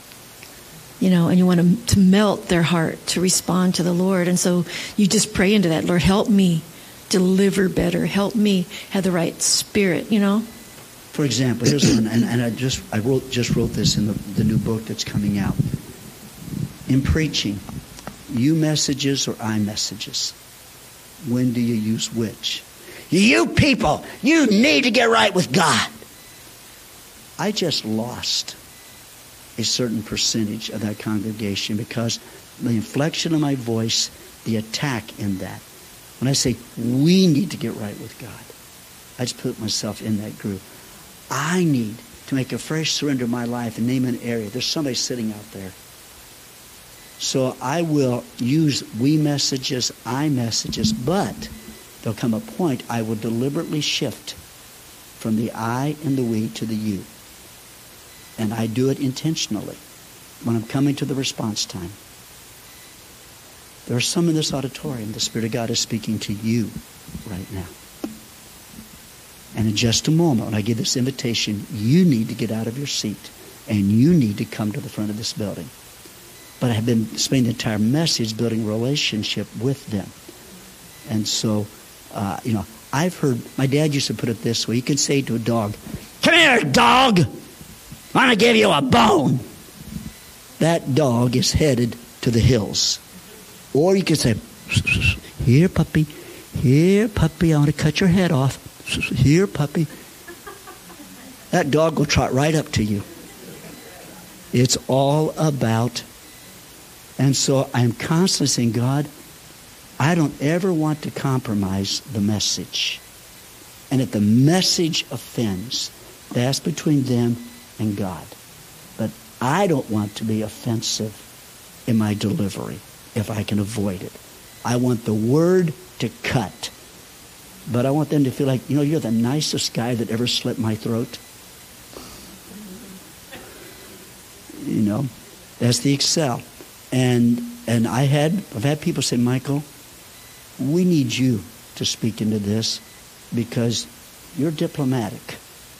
S4: And you want to melt their heart to respond to the Lord. And so you just pray into that, Lord, help me deliver better. Help me have the right spirit,
S2: For example, here's one, and I just wrote this in the new book that's coming out. In preaching, you messages or I messages? When do you use which? You people, you need to get right with God. I just lost a certain percentage of that congregation because the inflection of my voice, the attack in that. When I say we need to get right with God, I just put myself in that group. I need to make a fresh surrender of my life and name an area. There's somebody sitting out there. So I will use we messages, I messages, but there'll come a point I will deliberately shift from the I and the we to the you. And I do it intentionally when I'm coming to the response time. There are some in this auditorium, the Spirit of God is speaking to you right now. And in just a moment, when I give this invitation, you need to get out of your seat and you need to come to the front of this building. But I have been spending the entire message building a relationship with them. And so, I've heard, my dad used to put it this way. You can say to a dog, come here, dog. I'm going to give you a bone. That dog is headed to the hills. Or you can say, here, puppy. Here, puppy. I want to cut your head off. Here, puppy. That dog will trot right up to you. It's all about. And so I'm constantly saying, God, I don't ever want to compromise the message. And if the message offends, that's between them and God. But I don't want to be offensive in my delivery if I can avoid it. I want the word to cut. But I want them to feel like, you're the nicest guy that ever slit my throat. That's the Excel. And I've had people say, Michael, we need you to speak into this because you're diplomatic.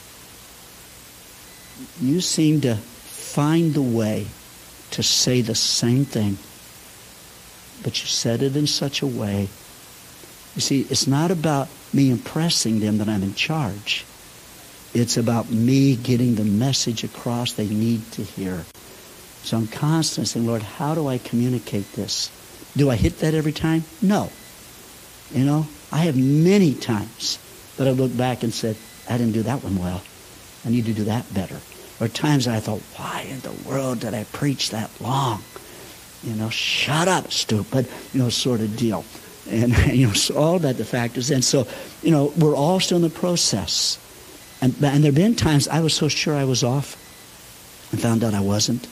S2: You seem to find the way to say the same thing, but you said it in such a way. You see, it's not about me impressing them that I'm in charge. It's about me getting the message across they need to hear. So I'm constantly saying, Lord, how do I communicate this? Do I hit that every time? No. I have many times that I look back and said, I didn't do that one well. I need to do that better. Or times I thought, why in the world did I preach that long? Shut up, stupid, sort of deal. And, so all that the factors. And so, we're all still in the process. And there have been times I was so sure I was off and found out I wasn't.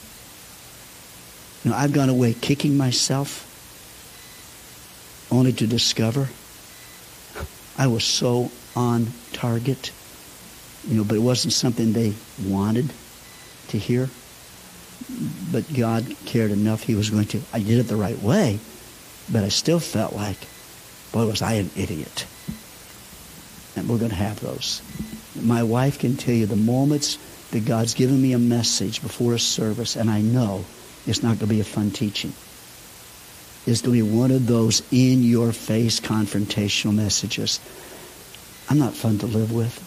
S2: I've gone away kicking myself only to discover I was so on target, but it wasn't something they wanted to hear. But God cared enough He was going to. I did it the right way, but I still felt like, boy, was I an idiot. And we're going to have those. My wife can tell you the moments that God's given me a message before a service, and I know it's not going to be a fun teaching. It's going to be one of those in-your-face confrontational messages. I'm not fun to live with.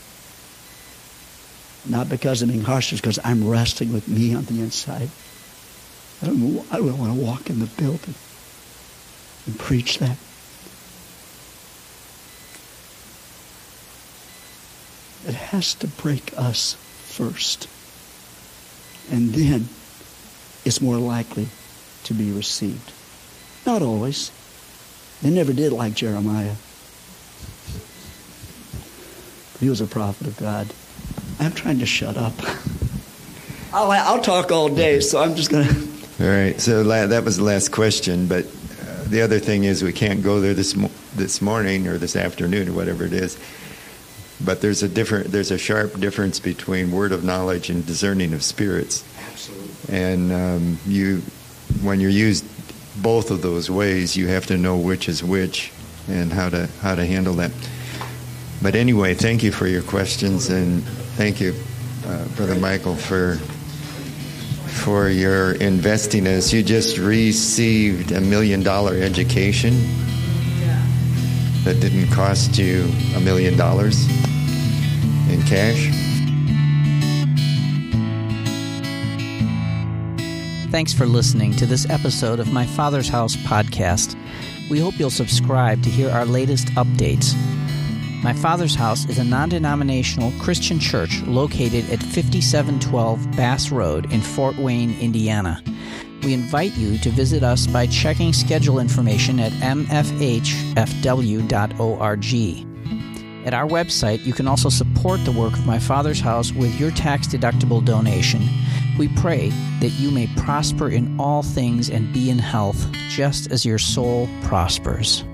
S2: Not because I'm being harsh, it's because I'm wrestling with me on the inside. I don't want to walk in the building and preach that. It has to break us first. And then it's more likely to be received. Not always. They never did like Jeremiah. He was a prophet of God. I'm trying to shut up. I'll talk all day, so I'm just going to...
S5: All right, so that was the last question, but the other thing is we can't go there this morning or this afternoon or whatever it is. But there's a sharp difference between word of knowledge and discerning of spirits.
S2: Absolutely.
S5: And when you're used both of those ways, you have to know which is which and how to handle that. But anyway, thank you for your questions, and thank you, Brother Michael, for your investing in us. You just received $1 million education that didn't cost you $1 million in cash.
S1: Thanks for listening to this episode of My Father's House podcast. We hope you'll subscribe to hear our latest updates. My Father's House is a non-denominational Christian church located at 5712 Bass Road in Fort Wayne, Indiana. We invite you to visit us by checking schedule information at mfhfw.org. At our website, you can also support the work of My Father's House with your tax-deductible donation. We pray that you may prosper in all things and be in health, just as your soul prospers.